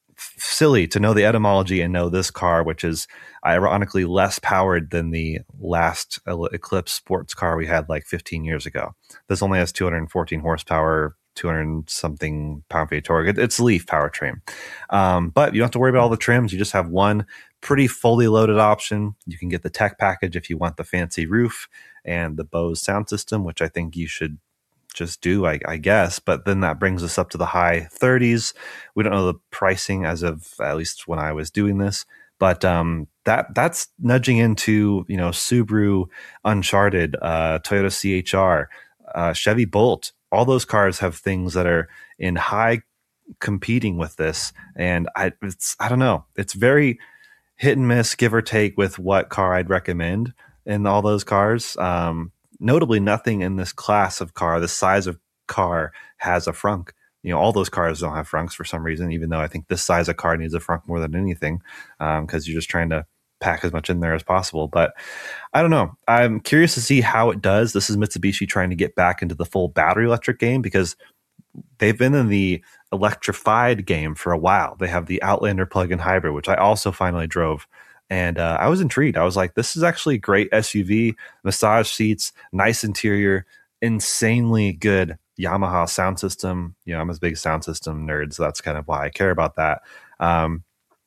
silly to know the etymology and know this car, which is ironically less powered than the last Eclipse sports car we had like fifteen years ago. This only has two hundred fourteen horsepower, two hundred something pound feet of torque. It, it's Leaf powertrain. Um, but you don't have to worry about all the trims. You just have one pretty fully loaded option. You can get the tech package if you want the fancy roof and the Bose sound system, which I think you should just do, I, I guess. But then that brings us up to the high thirties. We don't know the pricing as of at least when I was doing this, but um, that that's nudging into, you know, Subaru Uncharted, uh, Toyota C H R, uh, Chevy Bolt. All those cars have things that are in high competing with this, and I it's I don't know. It's very hit and miss, give or take, with what car I'd recommend in all those cars. Um, Notably, nothing in this class of car, this size of car, has a frunk. You know, all those cars don't have frunks for some reason, even though I think this size of car needs a frunk more than anything, because um, you're just trying to pack as much in there as possible. But I don't know. I'm curious to see how it does. This is Mitsubishi trying to get back into the full battery electric game because they've been in the electrified game for a while. They have the Outlander plug-in hybrid, which I also finally drove. And uh, I was intrigued. I was like, this is actually a great S U V, massage seats, nice interior, insanely good Yamaha sound system. You know, I'm a big sound system nerd, so that's kind of why I care about that. Um,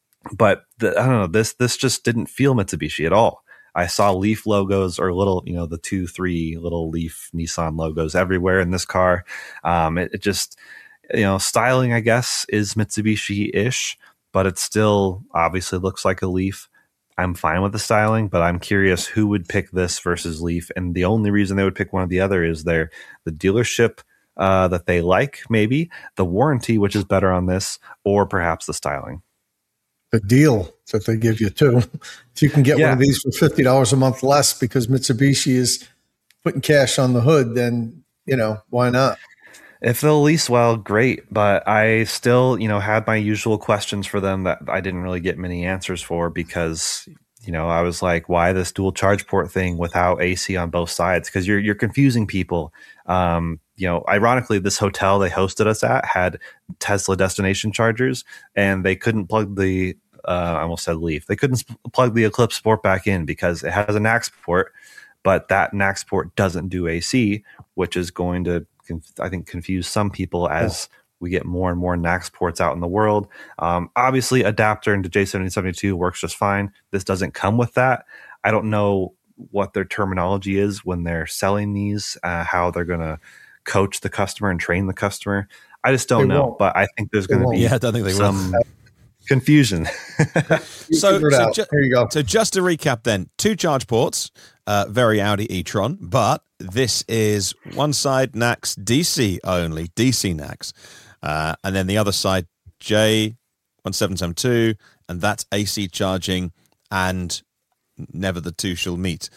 but the, I don't know, this this just didn't feel Mitsubishi at all. I saw Leaf logos or little, you know, the two, three little Leaf Nissan logos everywhere in this car. Um, it, it just, you know, styling, I guess, is Mitsubishi-ish, but it still obviously looks like a Leaf. I'm fine with the styling, but I'm curious who would pick this versus Leaf. And the only reason they would pick one or the other is their the dealership uh, that they like, maybe the warranty, which is better on this, or perhaps the styling. The deal that they give you too. If you can get Yeah. one of these for fifty dollars a month less because Mitsubishi is putting cash on the hood, then, you know, why not? If they'll lease well, great. But I still, you know, had my usual questions for them that I didn't really get many answers for because, you know, I was like, why this dual charge port thing without A C on both sides? Because you're you're confusing people. Um, you know, ironically, this hotel they hosted us at had Tesla destination chargers, and they couldn't plug the. Uh, I almost said Leaf. They couldn't sp- plug the Eclipse port back in because it has a N A C S port, but that N A C S port doesn't do A C, which is going to, I think, confuse some people as we get more and more N A C S ports out in the world. Um, obviously, adapter into J seventy seventy-two works just fine. This doesn't come with that. I don't know what their terminology is when they're selling these, uh, how they're going to coach the customer and train the customer. I just don't They know, won't. but I think there's They going to won't. be Yeah, I don't think they will. some confusion. You So, figure it so, out. ju- Here you go. so just to recap then, two charge ports, uh, very Audi e-tron, but this is one side N A C S D C only, D C N A C S, uh, and then the other side J one seven seven two, and that's A C charging, and never the two shall meet.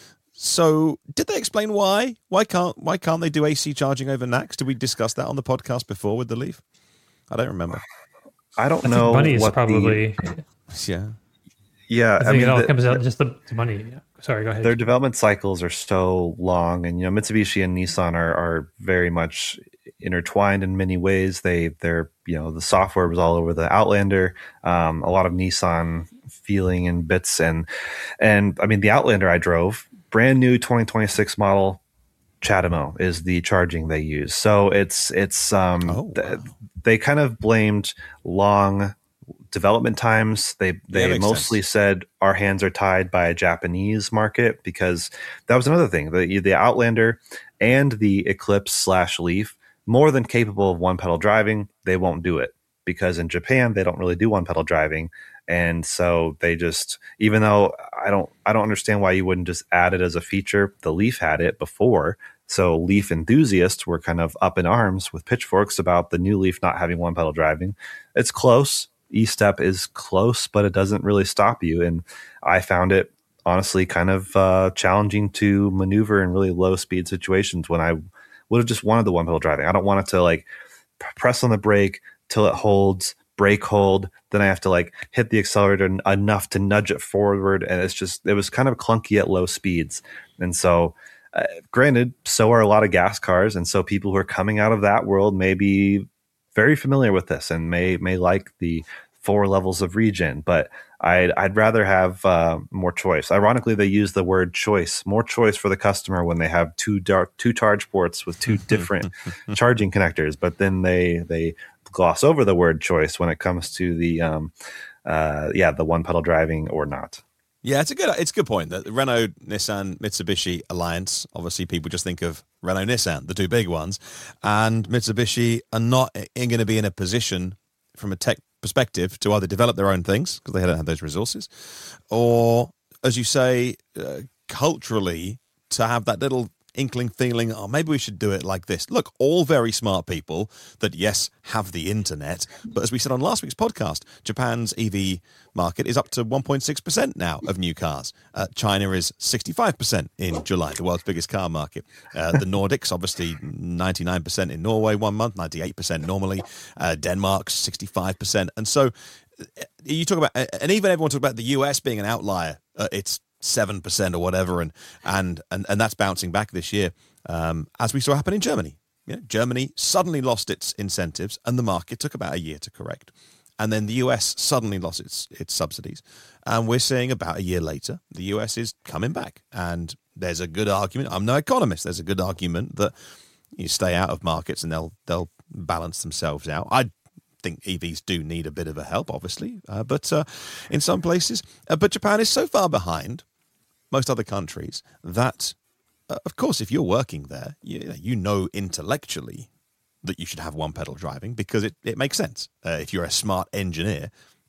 So did they explain why? Why can't why can't they do A C charging over N A C S? Did we discuss that on the podcast before with the Leaf? I don't remember. I don't I know think money is what probably. the, Yeah. yeah. I think I mean, it all the- comes out just the, the money. Yeah. Sorry, go ahead. their development cycles are so long, and you know Mitsubishi and Nissan are are very much intertwined in many ways. They they're you know the software was all over the Outlander, um, a lot of Nissan feeling and bits, and and I mean the Outlander I drove, brand new twenty twenty-six model, Chatamo is the charging they use. So it's it's um Oh, th- wow. they kind of blamed long development times. They Yeah, they makes mostly sense. said our hands are tied by a Japanese market, because that was another thing. The the Outlander and the Eclipse slash Leaf, more than capable of one pedal driving, they won't do it because in Japan they don't really do one pedal driving. And so they just, even though I don't I don't understand why you wouldn't just add it as a feature. The Leaf had it before. So Leaf enthusiasts were kind of up in arms with pitchforks about the new Leaf not having one pedal driving. It's close. E-step is close, but it doesn't really stop you. And I found it honestly kind of uh, challenging to maneuver in really low speed situations when I would have just wanted the one pedal driving. I don't want it to like p- press on the brake till it holds, brake hold. Then I have to like hit the accelerator en- enough to nudge it forward. And it's just, it was kind of clunky at low speeds. And so uh, granted, so are a lot of gas cars. And so people who are coming out of that world may be very familiar with this and may may like the four levels of regen, but I'd I'd rather have uh, more choice. Ironically, they use the word choice, more choice for the customer when they have two dark, two charge ports with two different charging connectors. But then they they gloss over the word choice when it comes to the um uh yeah the one pedal driving or not. Yeah, it's a good it's a good point that the Renault, Nissan, Mitsubishi alliance. Obviously, people just think of Renault, Nissan, the two big ones, and Mitsubishi are not going to be in a position from a tech perspective to either develop their own things because they don't have those resources, or, as you say, uh, culturally to have that little inkling feeling, oh, maybe we should do it like this. Look, all very smart people that, yes, have the internet. But as we said on last week's podcast, Japan's E V market is up to one point six percent now of new cars. Uh, China is sixty-five percent in July, the world's biggest car market. Uh, the Nordics, obviously ninety-nine percent in Norway one month, ninety-eight percent normally. Uh, Denmark's sixty-five percent. And so you talk about, and even everyone talks about the U S being an outlier. Uh, it's seven percent or whatever, and, and and and that's bouncing back this year, um, as we saw happen in Germany. You know, Germany suddenly lost its incentives, and the market took about a year to correct. And then the U S suddenly lost its its subsidies, and we're seeing about a year later, the U S is coming back. And there's a good argument. I'm no economist. There's a good argument that you stay out of markets and they'll they'll balance themselves out. I think E Vs do need a bit of a help, obviously, uh, but uh, in some places, uh, but Japan is so far behind most other countries that, uh, of course, if you're working there, you, you know intellectually that you should have one pedal driving because it, it makes sense. Uh, if you're a smart engineer,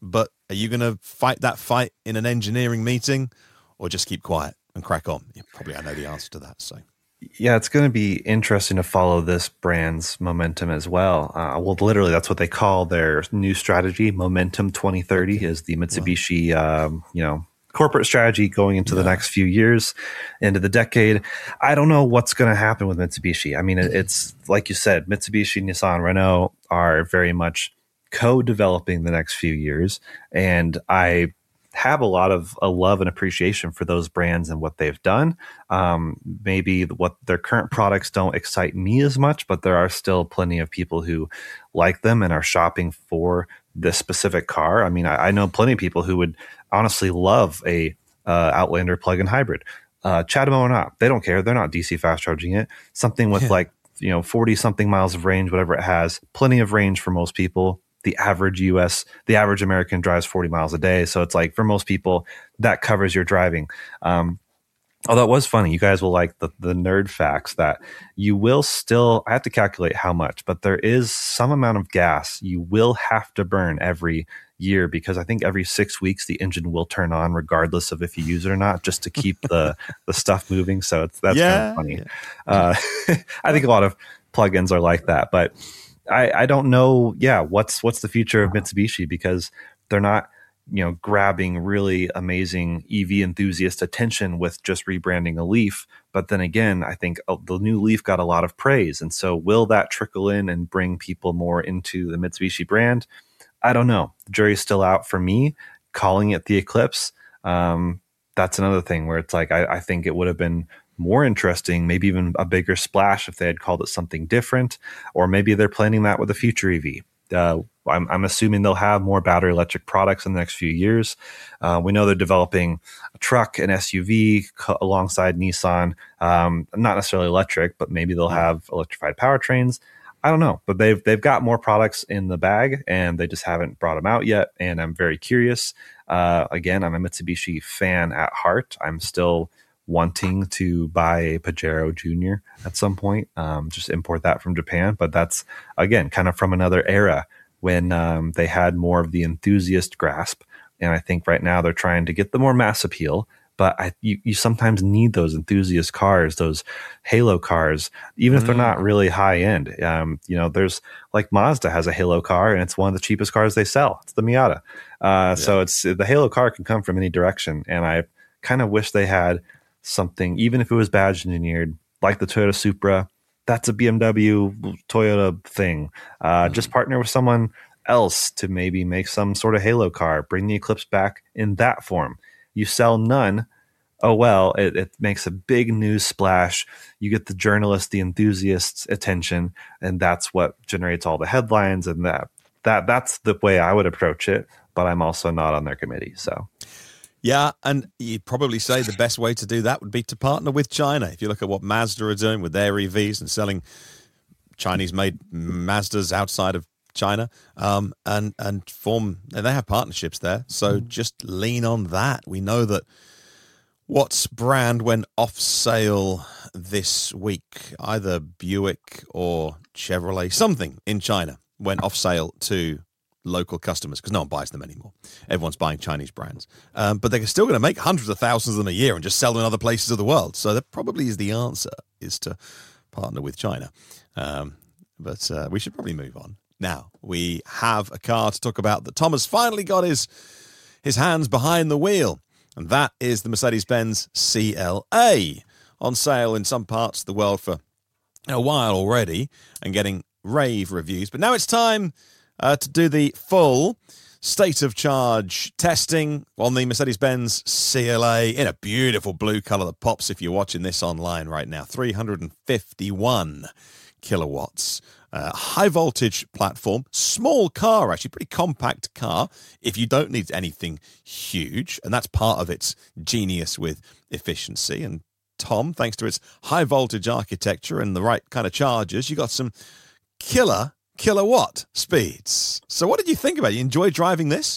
but are you going to fight that fight in an engineering meeting or just keep quiet and crack on? Yeah, probably I know the answer to that. So. Yeah, it's going to be interesting to follow this brand's momentum as well. Uh, well, literally, that's what they call their new strategy. Momentum twenty thirty is the Mitsubishi, wow. um, you know, corporate strategy going into yeah. the next few years, into the decade. I don't know what's going to happen with Mitsubishi. I mean, it, it's like you said, Mitsubishi, Nissan, Renault are very much co-developing the next few years, and I have a lot of a love and appreciation for those brands and what they've done. Um, maybe what their current products don't excite me as much, but there are still plenty of people who like them and are shopping for this specific car. I mean, I, I know plenty of people who would honestly love a uh, Outlander plug-in hybrid. Uh, CHAdeMO or not, they don't care. They're not D C fast charging it. Something with yeah. like, you know, forty something miles of range, whatever it has, plenty of range for most people. The average U S, the average American drives forty miles a day. So it's like for most people that covers your driving. Um, although it was funny, you guys will like the, the nerd facts that you will still, I have to calculate how much, but there is some amount of gas you will have to burn every year, because I think every six weeks the engine will turn on regardless of if you use it or not, just to keep the, the stuff moving. So it's, that's yeah, kind of funny. Yeah. Uh, I think a lot of plugins are like that, but I, I don't know. Yeah. What's, what's the future of Mitsubishi, because they're not, you know, grabbing really amazing E V enthusiast attention with just rebranding a Leaf. But then again, I think uh, the new Leaf got a lot of praise. And so will that trickle in and bring people more into the Mitsubishi brand? I don't know. The jury's still out for me. Calling it the Eclipse, um, that's another thing where it's like, I, I think it would have been more interesting, maybe even a bigger splash if they had called it something different, or maybe they're planning that with a future E V. Uh, I'm, I'm assuming they'll have more battery electric products in the next few years. Uh, we know they're developing a truck, an S U V co- alongside Nissan, um, not necessarily electric, but maybe they'll have electrified powertrains. I don't know, but they've they've got more products in the bag, and they just haven't brought them out yet. And I'm very curious. Uh, again, I'm a Mitsubishi fan at heart. I'm still wanting to buy a Pajero Junior at some point, um, just import that from Japan. But that's, again, kind of from another era when um, they had more of the enthusiast grasp. And I think right now they're trying to get the more mass appeal. But I, you, you sometimes need those enthusiast cars, those Halo cars, even if they're not really high end. Um, you know, there's like Mazda has a Halo car, and it's one of the cheapest cars they sell. It's the Miata. Uh, yeah. So it's the Halo car can come from any direction. And I kind of wish they had something, even if it was badge engineered, like the Toyota Supra. That's a B M W Toyota thing. Uh, mm. Just partner with someone else to maybe make some sort of Halo car, bring the Eclipse back in that form. You sell none, oh well, it, it makes a big news splash. You get the journalists, the enthusiasts' attention, and that's what generates all the headlines. And that that that's the way I would approach it. But I'm also not on their committee, so. Yeah, and you'd probably say the best way to do that would be to partner with China. If you look at what Mazda are doing with their E Vs and selling Chinese-made Mazdas outside of China, um, and and form, and they have partnerships there. So mm. just lean on that. We know that Watts brand went off sale this week. Either Buick or Chevrolet, something in China went off sale to local customers because no one buys them anymore. Everyone's buying Chinese brands. Um, but they're still going to make hundreds of thousands of them a year and just sell them in other places of the world. So that probably is the answer, is to partner with China. Um, but uh, we should probably move on. Now, we have a car to talk about that Tom has finally got his, his hands behind the wheel. And that is the Mercedes-Benz C L A, on sale in some parts of the world for a while already and getting rave reviews. But now it's time Uh, to do the full state of charge testing on the Mercedes-Benz C L A in a beautiful blue color that pops if you're watching this online right now. three hundred fifty-one kilowatts. Uh, high voltage platform. Small car, actually. Pretty compact car if you don't need anything huge. And that's part of its genius with efficiency. And Tom, thanks to its high voltage architecture and the right kind of chargers, you got some killer kilowatt speeds. So what did you think about it? You enjoy driving this?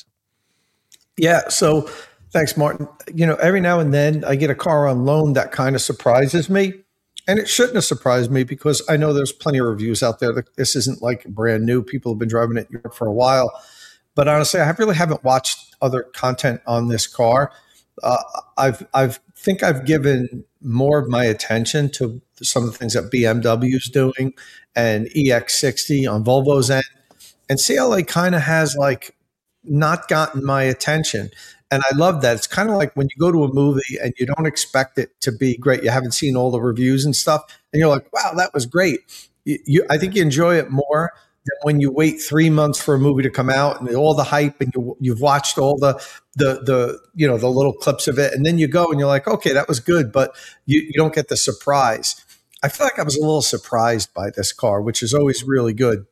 Yeah. So thanks, Martin. You know, every now and then I get a car on loan that kind of surprises me. And it shouldn't have surprised me because I know there's plenty of reviews out there that this isn't like brand new. People have been driving it for a while. But honestly, I really haven't watched other content on this car. Uh, I've I've think I've given more of my attention to some of the things that B M W is doing and E X sixty on Volvo's end, and C L A kind of has like not gotten my attention. And I love that. It's kind of like when you go to a movie and you don't expect it to be great. You haven't seen all the reviews and stuff, and you're like, "Wow, that was great." You, you, I think you enjoy it more than when you wait three months for a movie to come out and all the hype, and you, you've watched all the the the you know the little clips of it, and then you go and you're like, "Okay, that was good," but you, you don't get the surprise. I feel like I was a little surprised by this car, which is always really good.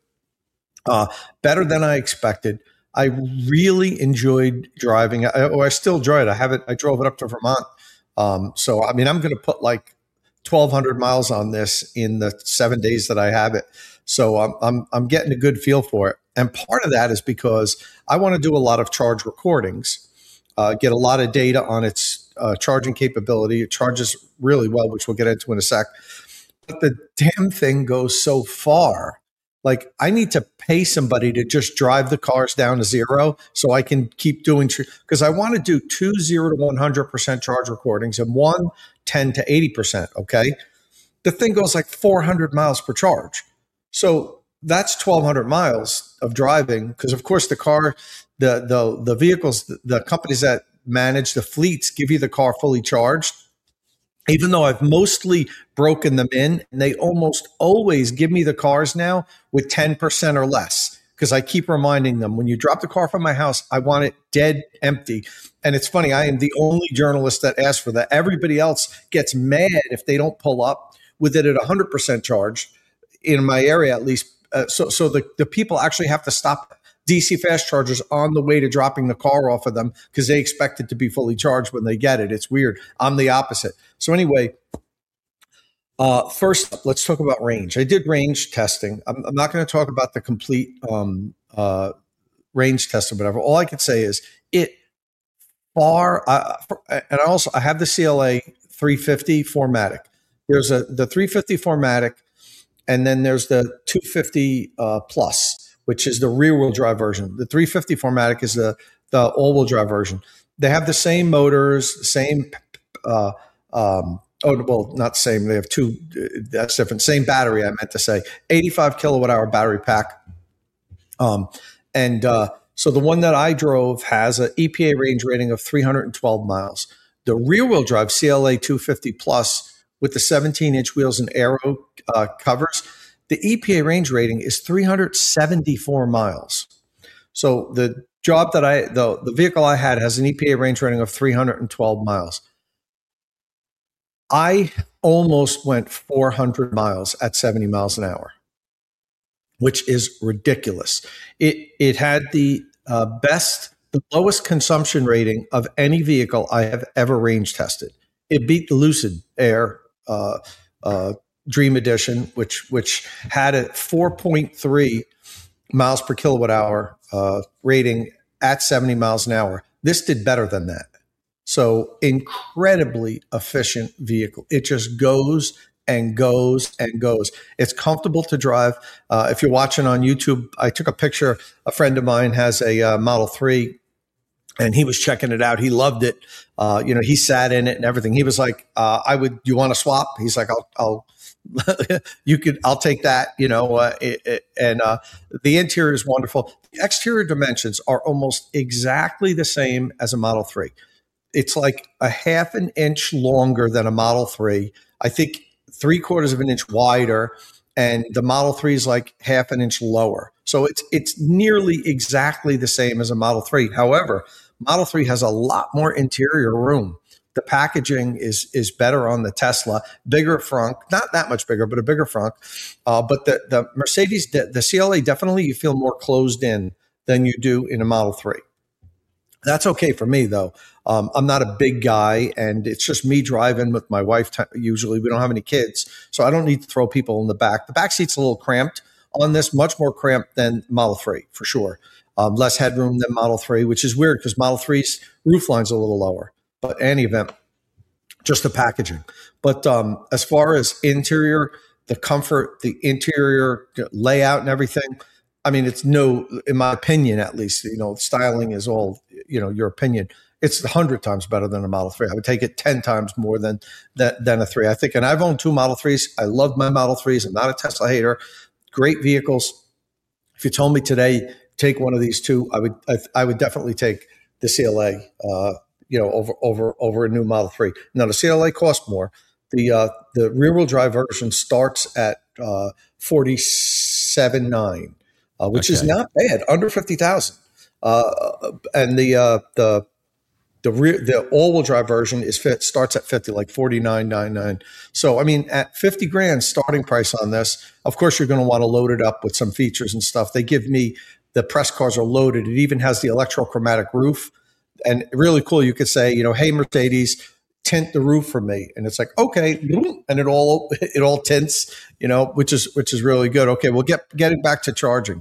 Uh, better than I expected. I really enjoyed driving. I, or I still enjoy it. I have it. I drove it up to Vermont. Um, so, I mean, I'm going to put like twelve hundred miles on this in the seven days that I have it. So I'm, I'm, I'm getting a good feel for it. And part of that is because I want to do a lot of charge recordings, uh, get a lot of data on its uh, charging capability. It charges really well, which we'll get into in a sec. But the damn thing goes so far. Like, I need to pay somebody to just drive the cars down to zero so I can keep doing, because I want to do two zero to one hundred percent charge recordings and one ten to eighty percent. Okay. The thing goes like four hundred miles per charge. So that's twelve hundred miles of driving. Because of course the car, the, the, the vehicles, the, the companies that manage the fleets give you the car fully charged. Even though I've mostly broken them in, and they almost always give me the cars now with ten percent or less, because I keep reminding them, when you drop the car from my house, I want it dead empty. And it's funny, I am the only journalist that asks for that. Everybody else gets mad if they don't pull up with it at one hundred percent charge, in my area at least. Uh, so so the, the people actually have to stop D C fast chargers on the way to dropping the car off of them because they expect it to be fully charged when they get it. It's weird. I'm the opposite. So anyway, uh, first up, let's talk about range. I did range testing. I'm, I'm not going to talk about the complete um, uh, range test or whatever. All I can say is it far, uh, and I also I have the C L A three fifty four matic. There's a the three fifty four matic, and then there's the two fifty uh, plus, which is the rear-wheel drive version. The three fifty four matic is the, the all-wheel drive version. They have the same motors, same, uh, um, oh, well, not same. They have two, that's different. Same battery, I meant to say. eighty-five kilowatt hour battery pack. Um, and uh, so the one that I drove has an E P A range rating of three hundred twelve miles. The rear-wheel drive C L A two fifty plus with the seventeen inch wheels and aero uh, covers, the E P A range rating is three hundred seventy-four miles. So the job that I, the, the vehicle I had has an E P A range rating of three hundred twelve miles. I almost went four hundred miles at seventy miles an hour, which is ridiculous. It, it had the uh, best, the lowest consumption rating of any vehicle I have ever range tested. It beat the Lucid Air uh, uh, Dream Edition, which which had a four point three miles per kilowatt hour uh, rating at seventy miles an hour. This did better than that. So incredibly efficient vehicle. It just goes and goes and goes. It's comfortable to drive. Uh, if you're watching on YouTube, I took a picture. A friend of mine has a uh, Model three, and he was checking it out. He loved it. Uh, you know, he sat in it and everything. He was like, uh, I would, you want to swap? He's like, I'll, I'll, you could, I'll take that, you know, uh, it, it, and uh, the interior is wonderful. The exterior dimensions are almost exactly the same as a Model three. It's like a half an inch longer than a Model three. I think three quarters of an inch wider, and the Model three is like half an inch lower. So it's, it's nearly exactly the same as a Model three. However, Model three has a lot more interior room. The packaging is is better on the Tesla, bigger frunk, not that much bigger, but a bigger frunk. Uh, but the, the Mercedes, the, the C L A, definitely you feel more closed in than you do in a Model three. That's okay for me, though. Um, I'm not a big guy, and it's just me driving with my wife. T- usually, we don't have any kids, so I don't need to throw people in the back. The back seat's a little cramped on this, much more cramped than Model three, for sure. Um, less headroom than Model three, which is weird because Model three's roof line's a little lower. But in any event, just the packaging. But um, as far as interior, the comfort, the interior layout and everything, I mean, it's no, in my opinion, at least, you know, styling is all, you know, your opinion. It's a hundred times better than a Model three. I would take it ten times more than, than, than a three. I think, and I've owned two Model threes. I love my Model threes. I'm not a Tesla hater. Great vehicles. If you told me today, take one of these two, I would, I, I would definitely take the C L A, uh, you know, over, over, over a new Model three. Now the C L A costs more. The, uh, the rear wheel drive version starts at, uh, forty-seven nine, uh, which okay. is not bad, under fifty thousand. Uh, and the, uh, the, The rear, the all-wheel drive version is fit starts at fifty, like forty-nine ninety-nine. So, I mean, at fifty grand starting price on this, of course, you're going to want to load it up with some features and stuff. They give me the press cars are loaded. It even has the electrochromatic roof, and really cool. You could say, you know, hey Mercedes, tint the roof for me, and it's like okay, and it all it all tints, you know, which is which is really good. Okay, we'll get getting back to charging.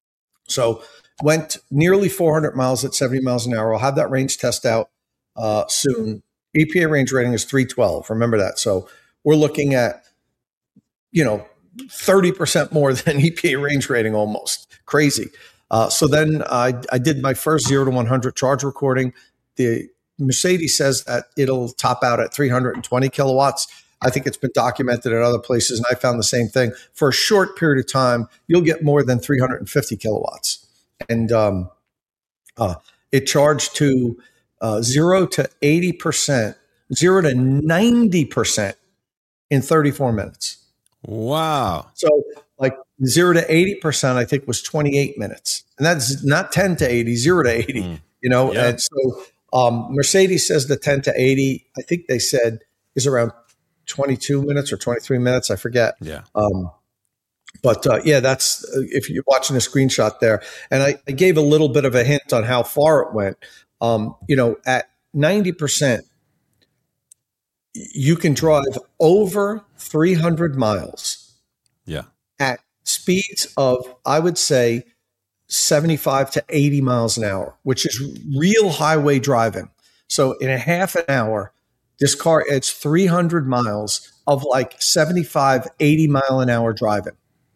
So. Went nearly four hundred miles at seventy miles an hour. I'll have that range test out uh, soon. E P A range rating is three twelve. Remember that. So we're looking at, you know, thirty percent more than E P A range rating almost. Crazy. Uh, so then I, I did my first zero to one hundred charge recording. The Mercedes says that it'll top out at three hundred twenty kilowatts. I think it's been documented at other places, and I found the same thing. For a short period of time, you'll get more than three hundred fifty kilowatts. And um, uh, it charged to uh, zero to eighty percent, zero to ninety percent in thirty-four minutes. Wow. So like zero to eighty percent, I think, was twenty-eight minutes. And that's not ten to eighty, zero to eighty, mm. you know? Yeah. And so um, Mercedes says the ten to eighty, I think they said is around twenty-two minutes or twenty-three minutes. I forget. Yeah. Um, But uh, yeah, that's uh, if you're watching a screenshot there. And I, I gave a little bit of a hint on how far it went. Um, you know, at ninety percent, you can drive over three hundred miles. Yeah. At speeds of, I would say, seventy-five to eighty miles an hour, which is real highway driving. So in a half an hour, this car, it's three hundred miles of like seventy-five, eighty mile an hour driving.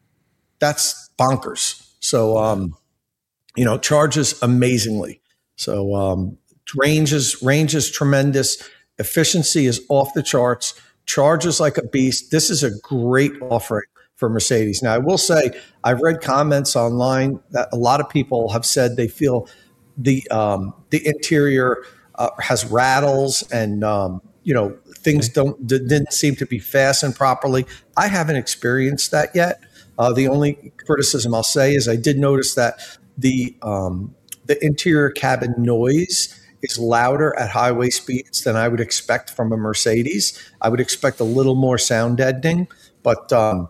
That's bonkers. So, um, you know, charges amazingly. So, um, range is, range is tremendous. Efficiency is off the charts. Charges like a beast. This is a great offering for Mercedes. Now, I will say, I've read comments online that a lot of people have said they feel the, um, the interior uh, has rattles and, um, you know, things don't, didn't seem to be fastened properly. I haven't experienced that yet. Uh, the only criticism I'll say is I did notice that the um, the interior cabin noise is louder at highway speeds than I would expect from a Mercedes. I would expect a little more sound deadening, but um,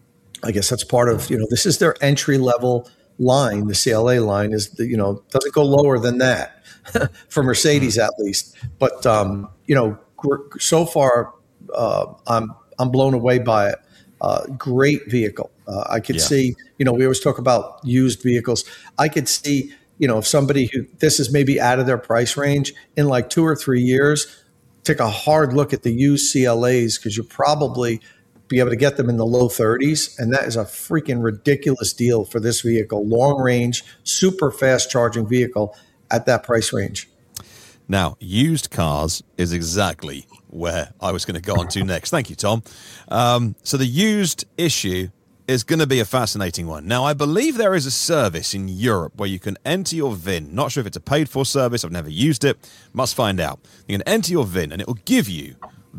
I guess that's part of, you know, this is their entry level line. The C L A line is, the, you know, doesn't go lower than that for Mercedes at least. But um, you know, gr- so far uh, I'm I'm blown away by it. Uh, great vehicle. Uh, I could yeah. see, you know, we always talk about used vehicles. I could see, you know, if somebody who this is maybe out of their price range in like two or three years, take a hard look at the used C L As because you'll probably be able to get them in the low thirties. And that is a freaking ridiculous deal for this vehicle. Long range, super fast charging vehicle at that price range. Now, used cars is exactly where I was going to go on to next. Thank you, Tom. Um, so the used issue is going to be a fascinating one. Now, I believe there is a service in Europe where you can enter your V I N. Not sure if it's a paid-for service. I've never used it. Must find out. You can enter your V I N, and it will give you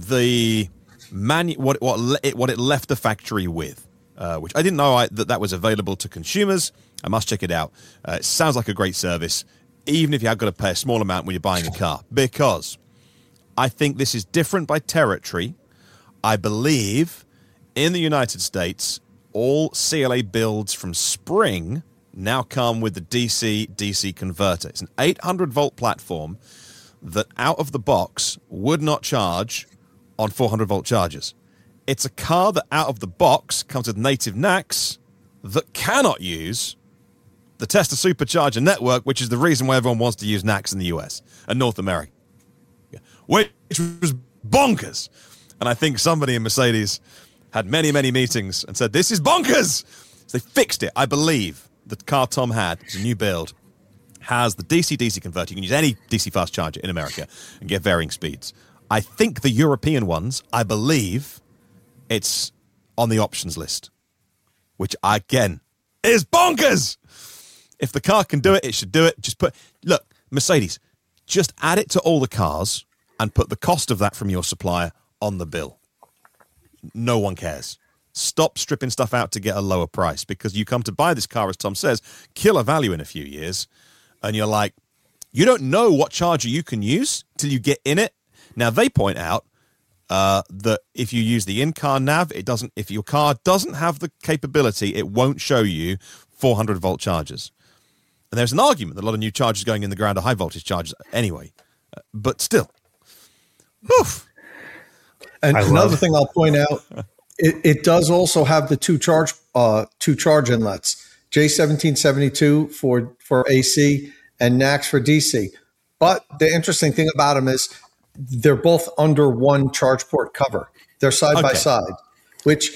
the manu- what what it what it left the factory with, uh, which I didn't know I, that that was available to consumers. I must check it out. Uh, it sounds like a great service, even if you have got to pay a small amount when you're buying a car, because I think this is different by territory. I believe in the United States, all C L A builds from spring now come with the D C D C converter. It's an eight hundred volt platform that out of the box would not charge on four hundred volt chargers. It's a car that out of the box comes with native N A C S that cannot use the Tesla Supercharger network, which is the reason why everyone wants to use N A C S in the U S and North America, which was bonkers. And I think somebody in Mercedes had many, many meetings and said, this is bonkers. So they fixed it, I believe. the car Tom had, it's a new build, has the D C D C converter. You can use any D C fast charger in America and get varying speeds. I think the European ones, I believe, it's on the options list, which again is bonkers. If the car can do it, it should do it. Just put, look, Mercedes, just add it to all the cars and put the cost of that from your supplier on the bill. No one cares. Stop stripping stuff out to get a lower price, because you come to buy this car, as Tom says, killer value in a few years, and you're like, you don't know what charger you can use till you get in it. Now, they point out uh, that if you use the in-car nav, it doesn't. If your car doesn't have the capability, it won't show you four hundred volt chargers. And there's an argument that a lot of new chargers going in the ground are high voltage chargers anyway. Uh, but still. Oof. And I another love- thing I'll point out, it, it does also have the two charge uh, two charge inlets, J seventeen seventy-two for, for A C and N A C S for D C. But the interesting thing about them is they're both under one charge port cover. They're side by Okay. side, which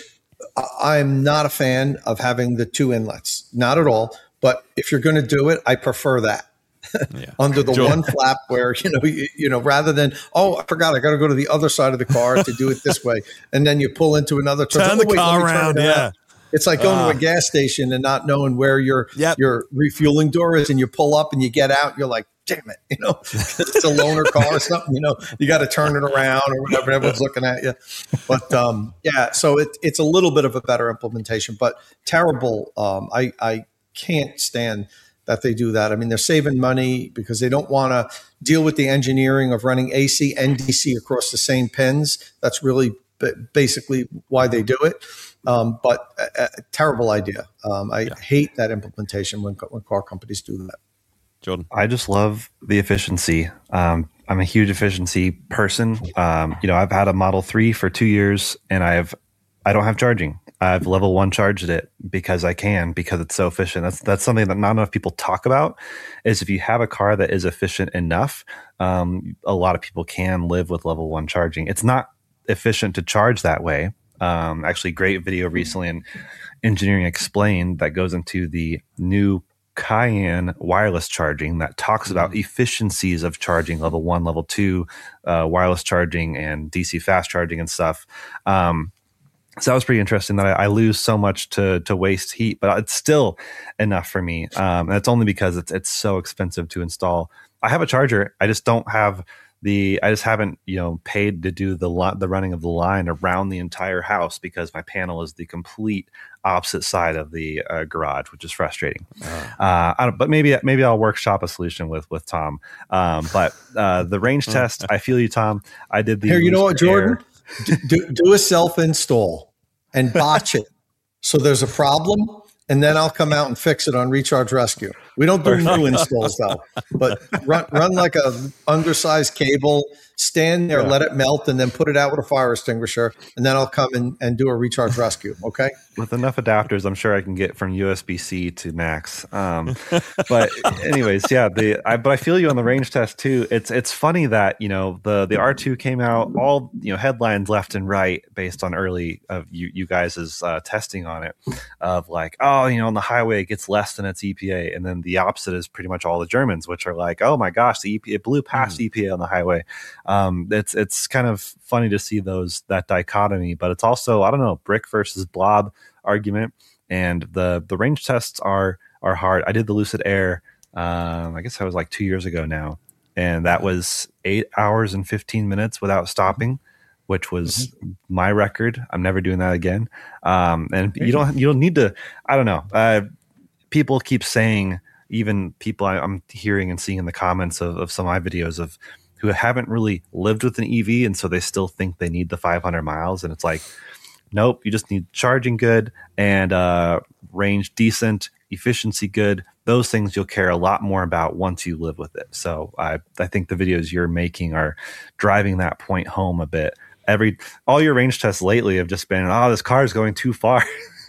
I'm not a fan of having the two inlets. Not at all. But if you're going to do it, I prefer that. Yeah. Under the Jordan. one flap, where you know you, you know rather than, oh, I forgot, I got to go to the other side of the car to do it this way, and then you pull into another Turn oh, the wait, car let me turn around, it yeah. It's like going Ah. to a gas station and not knowing where your Yep. your refueling door is, and you pull up and you get out, you're like, damn it, you know, it's a loaner car or something, you know, you got to turn it around or whatever, everyone's looking at you. But um, yeah, so it, it's a little bit of a better implementation, but terrible. Um, I I can't stand that they do that. I mean, they're saving money because they don't want to deal with the engineering of running A C and D C across the same pins. That's really b- basically why they do it. Um, but a, a terrible idea. Um, I hate that implementation when, when car companies do that. Jordan. I just love the efficiency. Um, I'm a huge efficiency person. Um, you know, I've had a Model three for two years, and I've I don't have charging. I've level one charged it because I can, because it's so efficient. That's that's something that not enough people talk about. Is if you have a car that is efficient enough, um, a lot of people can live with level one charging. It's not efficient to charge that way. Um, actually, great video recently in Engineering Explained that goes into the new Cayenne wireless charging that talks about efficiencies of charging level one, level two, uh, wireless charging and D C fast charging and stuff. Um, so that was pretty interesting that I, I lose so much to to waste heat, but it's still enough for me. Um, and it's only because it's it's so expensive to install. I have a charger. I just don't have the. I just haven't you know paid to do the lo- the running of the line around the entire house because my panel is the complete opposite side of the uh, garage, which is frustrating. Uh, I don't, but maybe maybe I'll workshop a solution with with Tom. Um, but uh, the range test, I feel you, Tom. I did the Here, you know what, Lucid Air. Jordan? do, do, do a self-install and botch it. So there's a problem, and then I'll come out and fix it on Recharge Rescue. We don't do new installs though, but run run like a undersized cable, stand there, Yeah. let it melt, and then put it out with a fire extinguisher, and then I'll come and, and do a Recharge Rescue. Okay. With enough adapters, I'm sure I can get from U S B C to N A C S. Um, but anyways, yeah. The I, but I feel you on the range test too. It's it's funny that you know the the R two came out all you know headlines left and right based on early of you you guys' uh, testing on it of like oh you know on the highway it gets less than its E P A, and then the opposite is pretty much all the Germans, which are like oh my gosh the E P A it blew past Mm. E P A on the highway. Um, it's it's kind of funny to see those that dichotomy, but it's also I don't know brick versus blob argument, and the the range tests are are hard. I did the Lucid Air, um, I guess that was like two years ago now, and that was eight hours and fifteen minutes without stopping, which was mm-hmm. my record. I'm never doing that again. Um, and you don't you don't need to. I don't know. Uh, people keep saying, even people I, I'm hearing and seeing in the comments of, of some of my videos of who haven't really lived with an E V, and so they still think they need the five hundred miles, and it's like. Nope, you just need charging good and uh, range decent, efficiency good. Those things you'll care a lot more about once you live with it. So I, I think the videos you're making are driving that point home a bit. Every all your range tests lately have just been, oh, this car is going too far.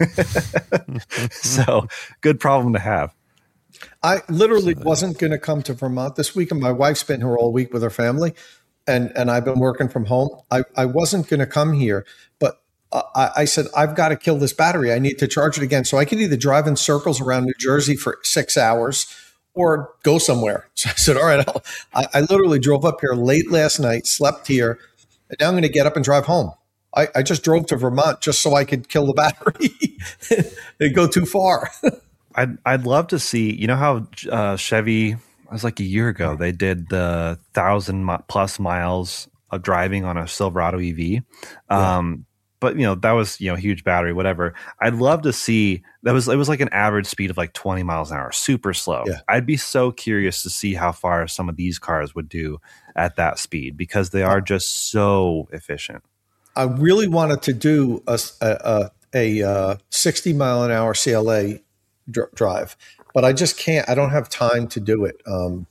So good problem to have. I literally wasn't going to come to Vermont this week, and my wife spent her all week with her family, and and I've been working from home. I, I wasn't going to come here, but uh, I, I said, I've got to kill this battery. I need to charge it again. So I could either drive in circles around New Jersey for six hours or go somewhere. So I said, all right, I'll, I, I literally drove up here late last night, slept here, and now I'm going to get up and drive home. I, I just drove to Vermont just so I could kill the battery and go too far. I'd, I'd love to see, you know how uh, Chevy, it was like a year ago, they did the thousand plus miles of driving on a Silverado E V. Yeah. Um, but you know, that was, you know, huge battery, whatever. I'd love to see that was, it was like an average speed of like twenty miles an hour, super slow. Yeah. I'd be so curious to see how far some of these cars would do at that speed because they are just so efficient. I really wanted to do a, a, a, a sixty mile an hour C L A dr- drive, but I just can't, I don't have time to do it. Um,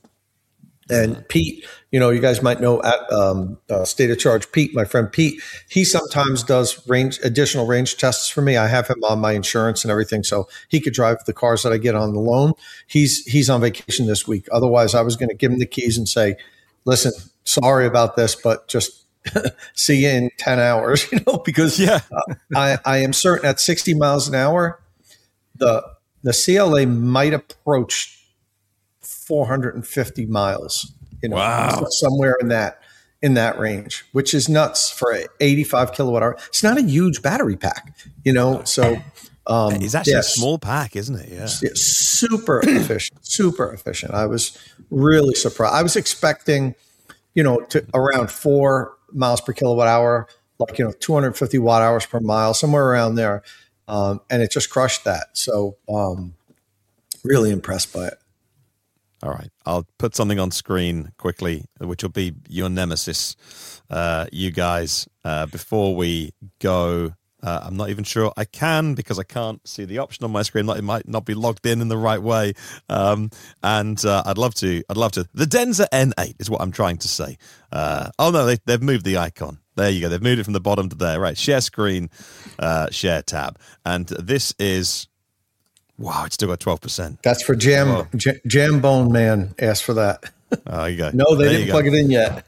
And Pete, you know, you guys might know at um, uh, State of Charge, Pete, my friend Pete, he sometimes does range additional range tests for me. I have him on my insurance and everything, so he could drive the cars that I get on the loan. He's he's on vacation this week. Otherwise, I was going to give him the keys and say, listen, sorry about this, but just see you in ten hours, you know, because Yeah. uh, I, I am certain at sixty miles an hour, the the C L A might approach four hundred fifty miles, you know, Wow. somewhere in that in that range, which is nuts for a eighty-five kilowatt hour. It's not a huge battery pack, you know. So um, It's actually yes, a small pack, isn't it? Yeah. it's super efficient, super efficient. I was really surprised. I was expecting, you know, to around four miles per kilowatt hour, like you know, two hundred fifty watt hours per mile, somewhere around there, um, and it just crushed that. So um, really impressed by it. All right. I'll put something on screen quickly, which will be your nemesis, uh, you guys, uh, before we go. Uh, I'm not even sure I can because I can't see the option on my screen. It might not be logged in in the right way. Um, and uh, I'd love to. I'd love to. The Denza N eight is what I'm trying to say. Uh, oh, no, they, they've moved the icon. There you go. They've moved it from the bottom to there. Right. Share screen, uh, share tab. And this is... Wow, it's still got twelve percent. That's for Jam J- Jambone Man asked for that. Oh, you go. No, they There didn't you plug go. it in yet.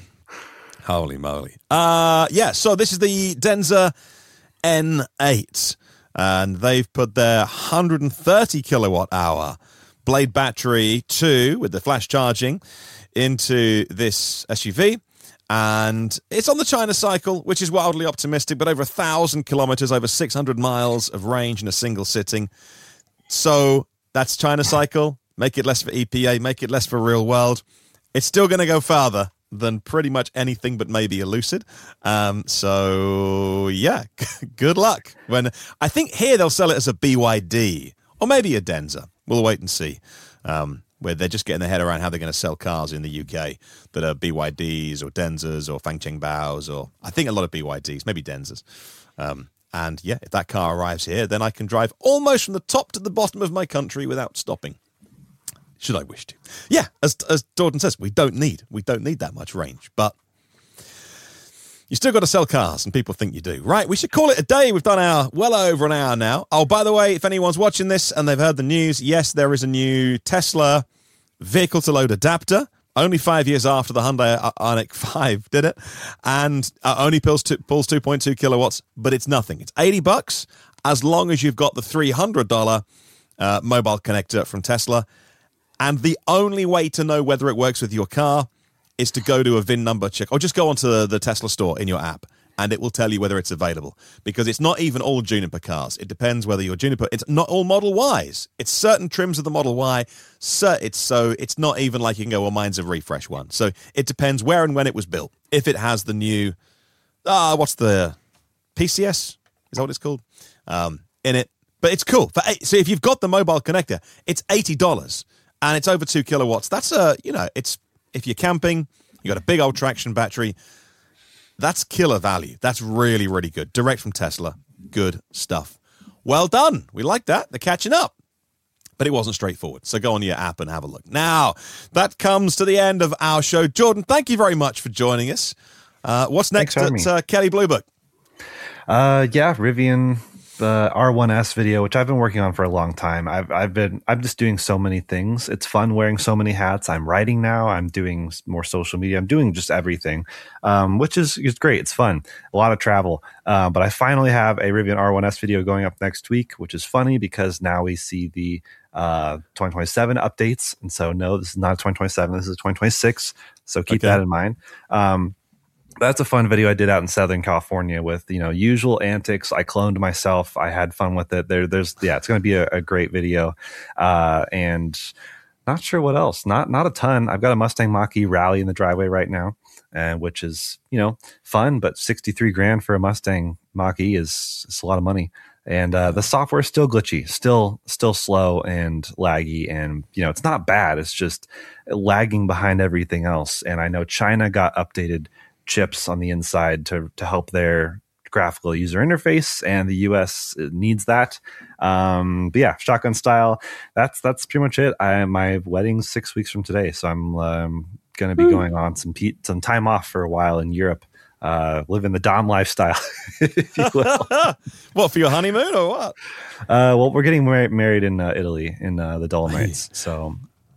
Holy moly. Uh, yeah, so this is the Denza N eight. And they've put their one hundred thirty kilowatt hour Blade battery two with the flash charging into this S U V. And it's on the China cycle, which is wildly optimistic, but over one thousand kilometers, over six hundred miles of range in a single sitting. So that's China cycle. Make it less for E P A, make it less for real world. It's still going to go farther than pretty much anything but maybe a Lucid. Um, so, yeah, good luck. When I think here they'll sell it as a B Y D or maybe a Denza. We'll wait and see. Um, where they're just getting their head around how they're going to sell cars in the U K that are B Y Ds or Denzas or Fangcheng Baos or I think a lot of B Y Ds, maybe Denzas. Um, And yeah, if that car arrives here, then I can drive almost from the top to the bottom of my country without stopping. Should I wish to? Yeah, as as Jordan says, we don't need we don't need that much range, but you still got to sell cars, and people think you do. Right, we should call it a day. We've done our well over an hour now. Oh, by the way, if anyone's watching this and they've heard the news, yes, there is a new Tesla vehicle-to-load adapter. Only five years after the Hyundai Ioniq five did it, and uh, only pulls two, pulls two point two kilowatts, but it's nothing. It's eighty bucks as long as you've got the three hundred dollars uh, mobile connector from Tesla. And the only way to know whether it works with your car is to go to a V I N number check, or just go onto the, the Tesla store in your app, and it will tell you whether it's available. Because it's not even all Juniper cars. It depends whether you're Juniper. It's not all Model Ys. It's certain trims of the Model Y. So it's, so it's not even like you can go, well, mine's a refresh one. So it depends where and when it was built. If it has the new, ah, uh, what's the P C S? Is that what it's called? Um, in it. But it's cool. For eight, so if you've got the mobile connector, it's eighty dollars. And it's over two kilowatts. That's a, you know, it's, if you're camping, you got a big old traction battery. That's killer value. That's really, really good. Direct from Tesla. Good stuff. Well done. We like that. They're catching up. But it wasn't straightforward. So go on your app and have a look. Now, that comes to the end of our show. Jordan, thank you very much for joining us. Uh, what's next at uh, Kelley Blue Book? Uh, yeah, Rivian the R one S video, which I've been working on for a long time. I've I've been I'm just doing so many things. It's fun wearing so many hats. I'm writing now. I'm doing more social media. I'm doing just everything, um, which is is great. It's fun. A lot of travel. Uh, but I finally have a Rivian R one S video going up next week, which is funny because now we see the uh, twenty twenty-seven updates. And so no, this is not twenty twenty-seven. This is twenty twenty-six. So keep okay. that in mind. Um, That's a fun video I did out in Southern California with, you know, usual antics. I cloned myself. I had fun with it. There, there's, yeah, it's going to be a, a great video. Uh, and not sure what else. Not, not a ton. I've got a Mustang Mach-E Rally in the driveway right now, and which is, you know, fun, but sixty-three grand for a Mustang Mach-E is, is a lot of money. And uh, the software is still glitchy, still, still slow and laggy. And, you know, it's not bad. It's just lagging behind everything else. And I know China got updated chips on the inside to to help their graphical user interface, and the U S needs that. Um, but yeah, shotgun style. That's that's pretty much it. I my wedding's six weeks from today, so I'm um, going to be Ooh. going on some pe- some time off for a while in Europe, uh, living the Dom lifestyle, if you will. What, for your honeymoon or what? Uh, well, we're getting mar- married in uh, Italy in uh, the Dolomites, so.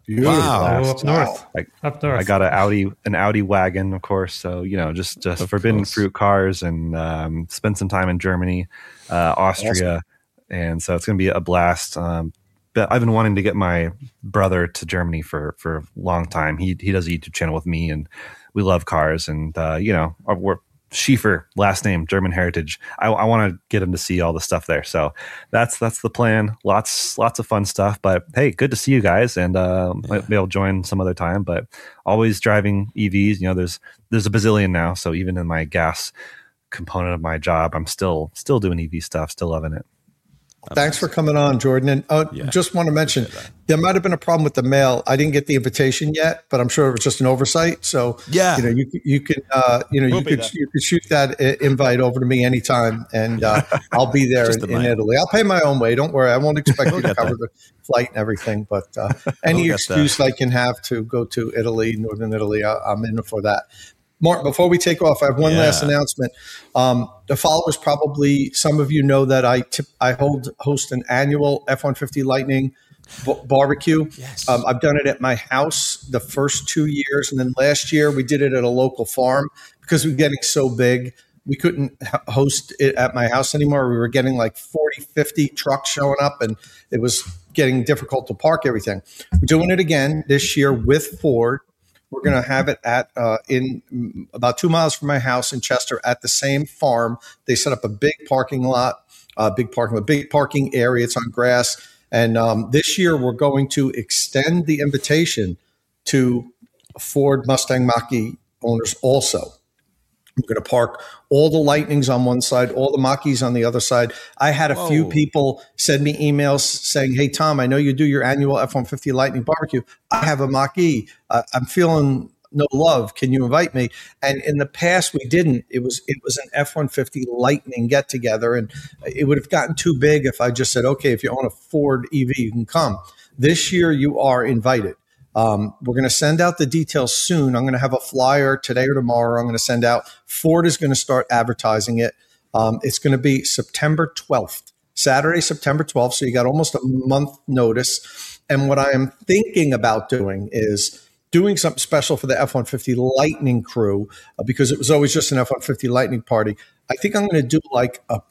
Wow! Oh, up north, I, up north. I got an Audi, an Audi wagon, of course. So you know, just just of forbidden course. fruit cars, and um, spend some time in Germany, uh, Austria, awesome. And so it's going to be a blast. Um, but I've been wanting to get my brother to Germany for for a long time. He he does a YouTube channel with me, and we love cars, and uh, you know, we're Schiefer, last name, German heritage. I, I want to get him to see all the stuff there. So that's that's the plan. Lots lots of fun stuff. But hey, good to see you guys, and uh, yeah. might be able to join some other time. But always driving E Vs. You know, there's there's a bazillion now. So even in my gas component of my job, I'm still still doing E V stuff. Still loving it. Thanks for coming on, Jordan. And uh, yeah. just want to mention, there might have been a problem with the mail. I didn't get the invitation yet, but I'm sure it was just an oversight. So yeah, you know, you you can uh, you know we'll you could there. you could shoot that invite over to me anytime, and uh, I'll be there in, in Italy. I'll pay my own way. Don't worry. I won't expect we'll you to cover there. the flight and everything. But uh, any we'll excuse I can have to go to Italy, Northern Italy, I, I'm in for that. Mark, before we take off, I have one yeah. last announcement. Um, the followers probably, some of you know that I tip, I hold host an annual F one fifty Lightning b- barbecue. Yes. Um, I've done it at my house the first two years, and then last year we did it at a local farm because we were getting so big. We couldn't host it at my house anymore. We were getting like forty, fifty trucks showing up, and it was getting difficult to park everything. We're doing it again this year with Ford. We're going to have it at uh, in about two miles from my house in Chester at the same farm. They set up a big parking lot, a uh, big parking, a big parking area. It's on grass. And um, this year we're going to extend the invitation to Ford Mustang Mach-E owners also. We're going to park all the Lightnings on one side, all the Mach-Es on the other side. I had a Whoa. few people send me emails saying, hey, Tom, I know you do your annual F one fifty Lightning barbecue. I have a Mach-E. Uh, I'm feeling no love. Can you invite me? And in the past, we didn't. It was it was an F one fifty Lightning get-together, and it would have gotten too big if I just said, okay, if you own a Ford E V, you can come. This year, you are invited. Um, we're going to send out the details soon. I'm going to have a flyer today or tomorrow. I'm going to send out. Ford is going to start advertising it. Um, it's going to be September twelfth, Saturday, September twelfth. So you got almost a month notice. And what I am thinking about doing is doing something special for the F one fifty Lightning crew uh, because it was always just an F one fifty Lightning party. I think I'm going to do like a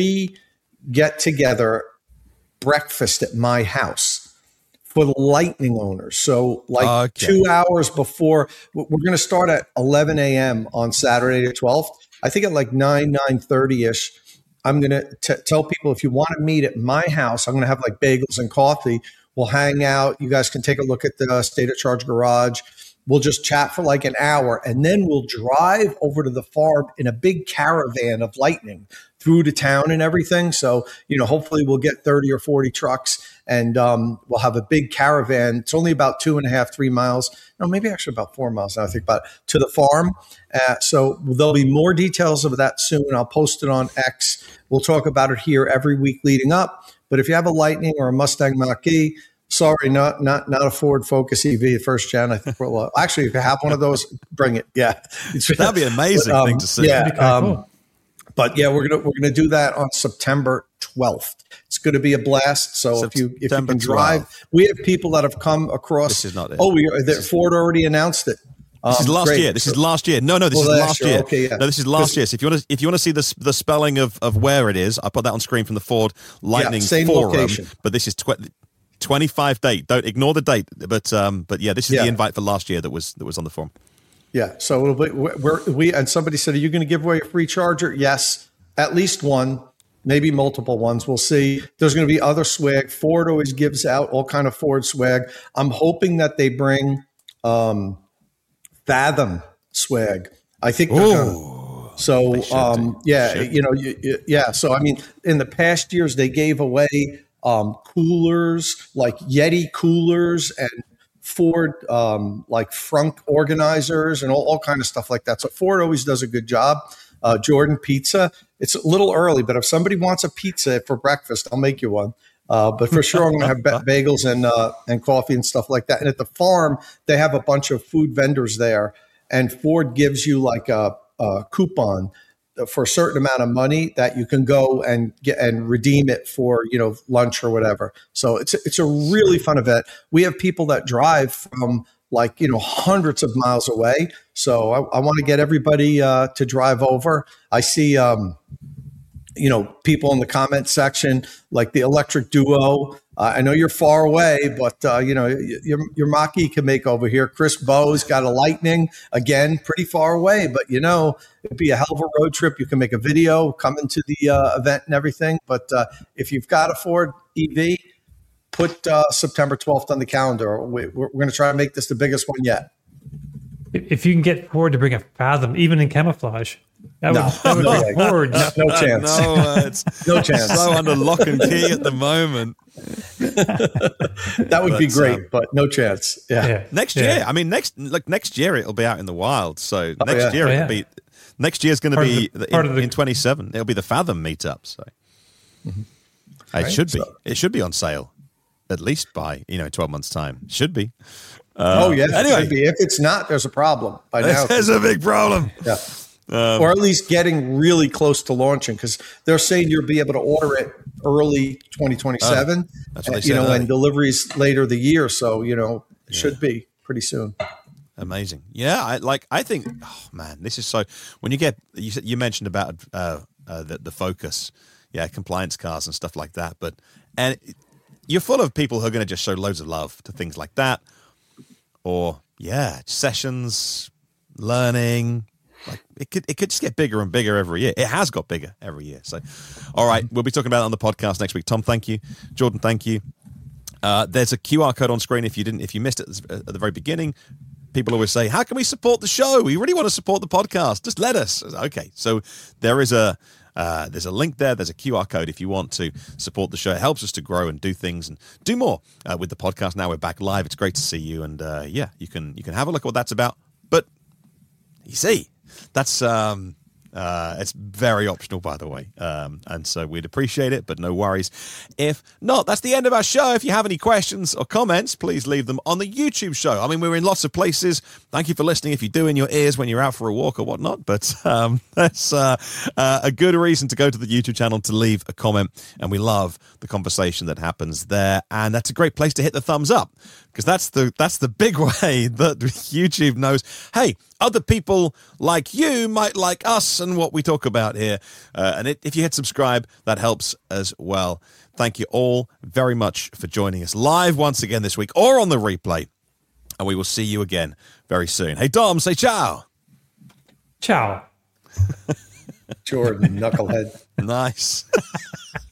pre-get-together breakfast at my house for the Lightning owners. So like okay. two hours before, we're going to start at eleven a.m. on Saturday the twelfth. I think at like nine, nine thirty-ish, I'm going to tell people if you want to meet at my house, I'm going to have like bagels and coffee. We'll hang out. You guys can take a look at the State of Charge garage. We'll just chat for like an hour, and then we'll drive over to the farm in a big caravan of Lightning through to town and everything. So, you know, hopefully we'll get thirty or forty trucks, and um, we'll have a big caravan. It's only about two and a half, three miles. No, maybe actually about four miles now, I think, about to the farm. Uh, so there'll be more details of that soon. I'll post it on X. We'll talk about it here every week leading up. But if you have a Lightning or a Mustang Mach-E, sorry, not not not a Ford Focus E V, first gen. I think we'll actually, if you have one of those, bring it. Yeah, that'd be an amazing but, um, thing to see. Yeah, um, cool. But yeah, we're gonna we're gonna do that on September twelfth. It's going to be a blast. So if you if you September can drive, twelfth. we have people that have come across. This is not it. Oh, we the, Ford already announced it. This is Um, last great. year. This So- is last year. No, no, this Well, is last last year. year. Okay, yeah. No, this is last year. So if you want to, if you want to see the the spelling of, of where it is, I put that on screen from the Ford Lightning Yeah, same Forum. location. But this is tw- twenty-five date. Don't ignore the date. But um, but yeah, this is Yeah. the invite for last year that was that was on the forum. Yeah. So it'll be, we're, we and somebody said, "Are you going to give away a free charger?" Yes, at least one, maybe multiple ones. We'll see. There's going to be other swag. Ford always gives out all kind of Ford swag. I'm hoping that they bring um, Fathom swag. I think they're going to. So should um, do. yeah, Should. you know, you, you, yeah. So I mean, in the past years, they gave away um, coolers like Yeti coolers and Ford um, like frunk organizers and all, all kind of stuff like that. So Ford always does a good job. Uh, Jordan Pizza. It's a little early, but if somebody wants a pizza for breakfast, I'll make you one. Uh, but for sure, I'm going to have ba- bagels and uh, and coffee and stuff like that. And at the farm, they have a bunch of food vendors there, and Ford gives you like a, a coupon for a certain amount of money that you can go and get and redeem it for, you know, lunch or whatever. So it's it's a really fun event. We have people that drive from like, you know, hundreds of miles away. So I, I want to get everybody uh, to drive over. I see, um, you know, people in the comment section, like the Electric Duo. Uh, I know you're far away, but, uh, you know, your, your Mach-E can make over here. Chris Bowe's got a Lightning, again, pretty far away. But, you know, it'd be a hell of a road trip. You can make a video, come into the uh, event and everything. But uh, if you've got a Ford E V, put uh, September twelfth on the calendar. We, we're we're going to try to make this the biggest one yet. If you can get Ford to bring a Fathom, even in camouflage, that No, would, that would no be way. Ford. No, no chance. No, uh, it's No chance. so under lock and key at the moment. That would be But, great, um, but no chance. Yeah. Yeah. Next Yeah. year, I mean, next like next year it'll be out in the wild. So Oh, next yeah. year Oh, it'll yeah. be next year's going to Part of be the- in, part of the- in twenty-seven. It'll be the Fathom meetup. So it Right, should be. so- It should be on sale at least by you know twelve months time. Should be. Oh yeah. anyway. Could be. If it's not, there's a problem by now. There's a big problem. Yeah. or at least getting really close to launching, because they're saying you'll be able to order it early twenty twenty-seven. Oh, that's what they you said know, early. and deliveries later the year. So you know, it should be pretty soon. Amazing. Yeah, I like. I think. Oh man, this is so. When you get you said you mentioned about uh, uh, the the Focus, yeah, compliance cars and stuff like that. But and it, you're full of people who are going to just show loads of love to things like that, or yeah, sessions, learning. Like it could it could just get bigger and bigger every year. It has got bigger every year. So, all right, we'll be talking about it on the podcast next week. Tom, thank you. Jordan, thank you. Uh, there's a Q R code on screen if you didn't if you missed it at the very beginning. People always say, how can we support the show? We really want to support the podcast. Just let us. Okay, so there is a uh, there's a link there. There's a Q R code if you want to support the show. It helps us to grow and do things and do more uh, with the podcast. Now we're back live. It's great to see you. And uh, yeah, you can you can have a look at what that's about. But you see, that's um, uh, it's very optional, by the way. Um, and so we'd appreciate it, but no worries. If not, that's the end of our show. If you have any questions or comments, please leave them on the YouTube show. I mean, we're in lots of places. Thank you for listening. If you do in your ears when you're out for a walk or whatnot, but um, that's uh, uh, a good reason to go to the YouTube channel to leave a comment. And we love the conversation that happens there. And that's a great place to hit the thumbs up, because that's the that's the big way that YouTube knows, hey, other people like you might like us and what we talk about here. Uh, and it, if you hit subscribe, that helps as well. Thank you all very much for joining us live once again this week or on the replay. And we will see you again very soon. Hey, Dom, say ciao. Ciao. Jordan, knucklehead. Nice.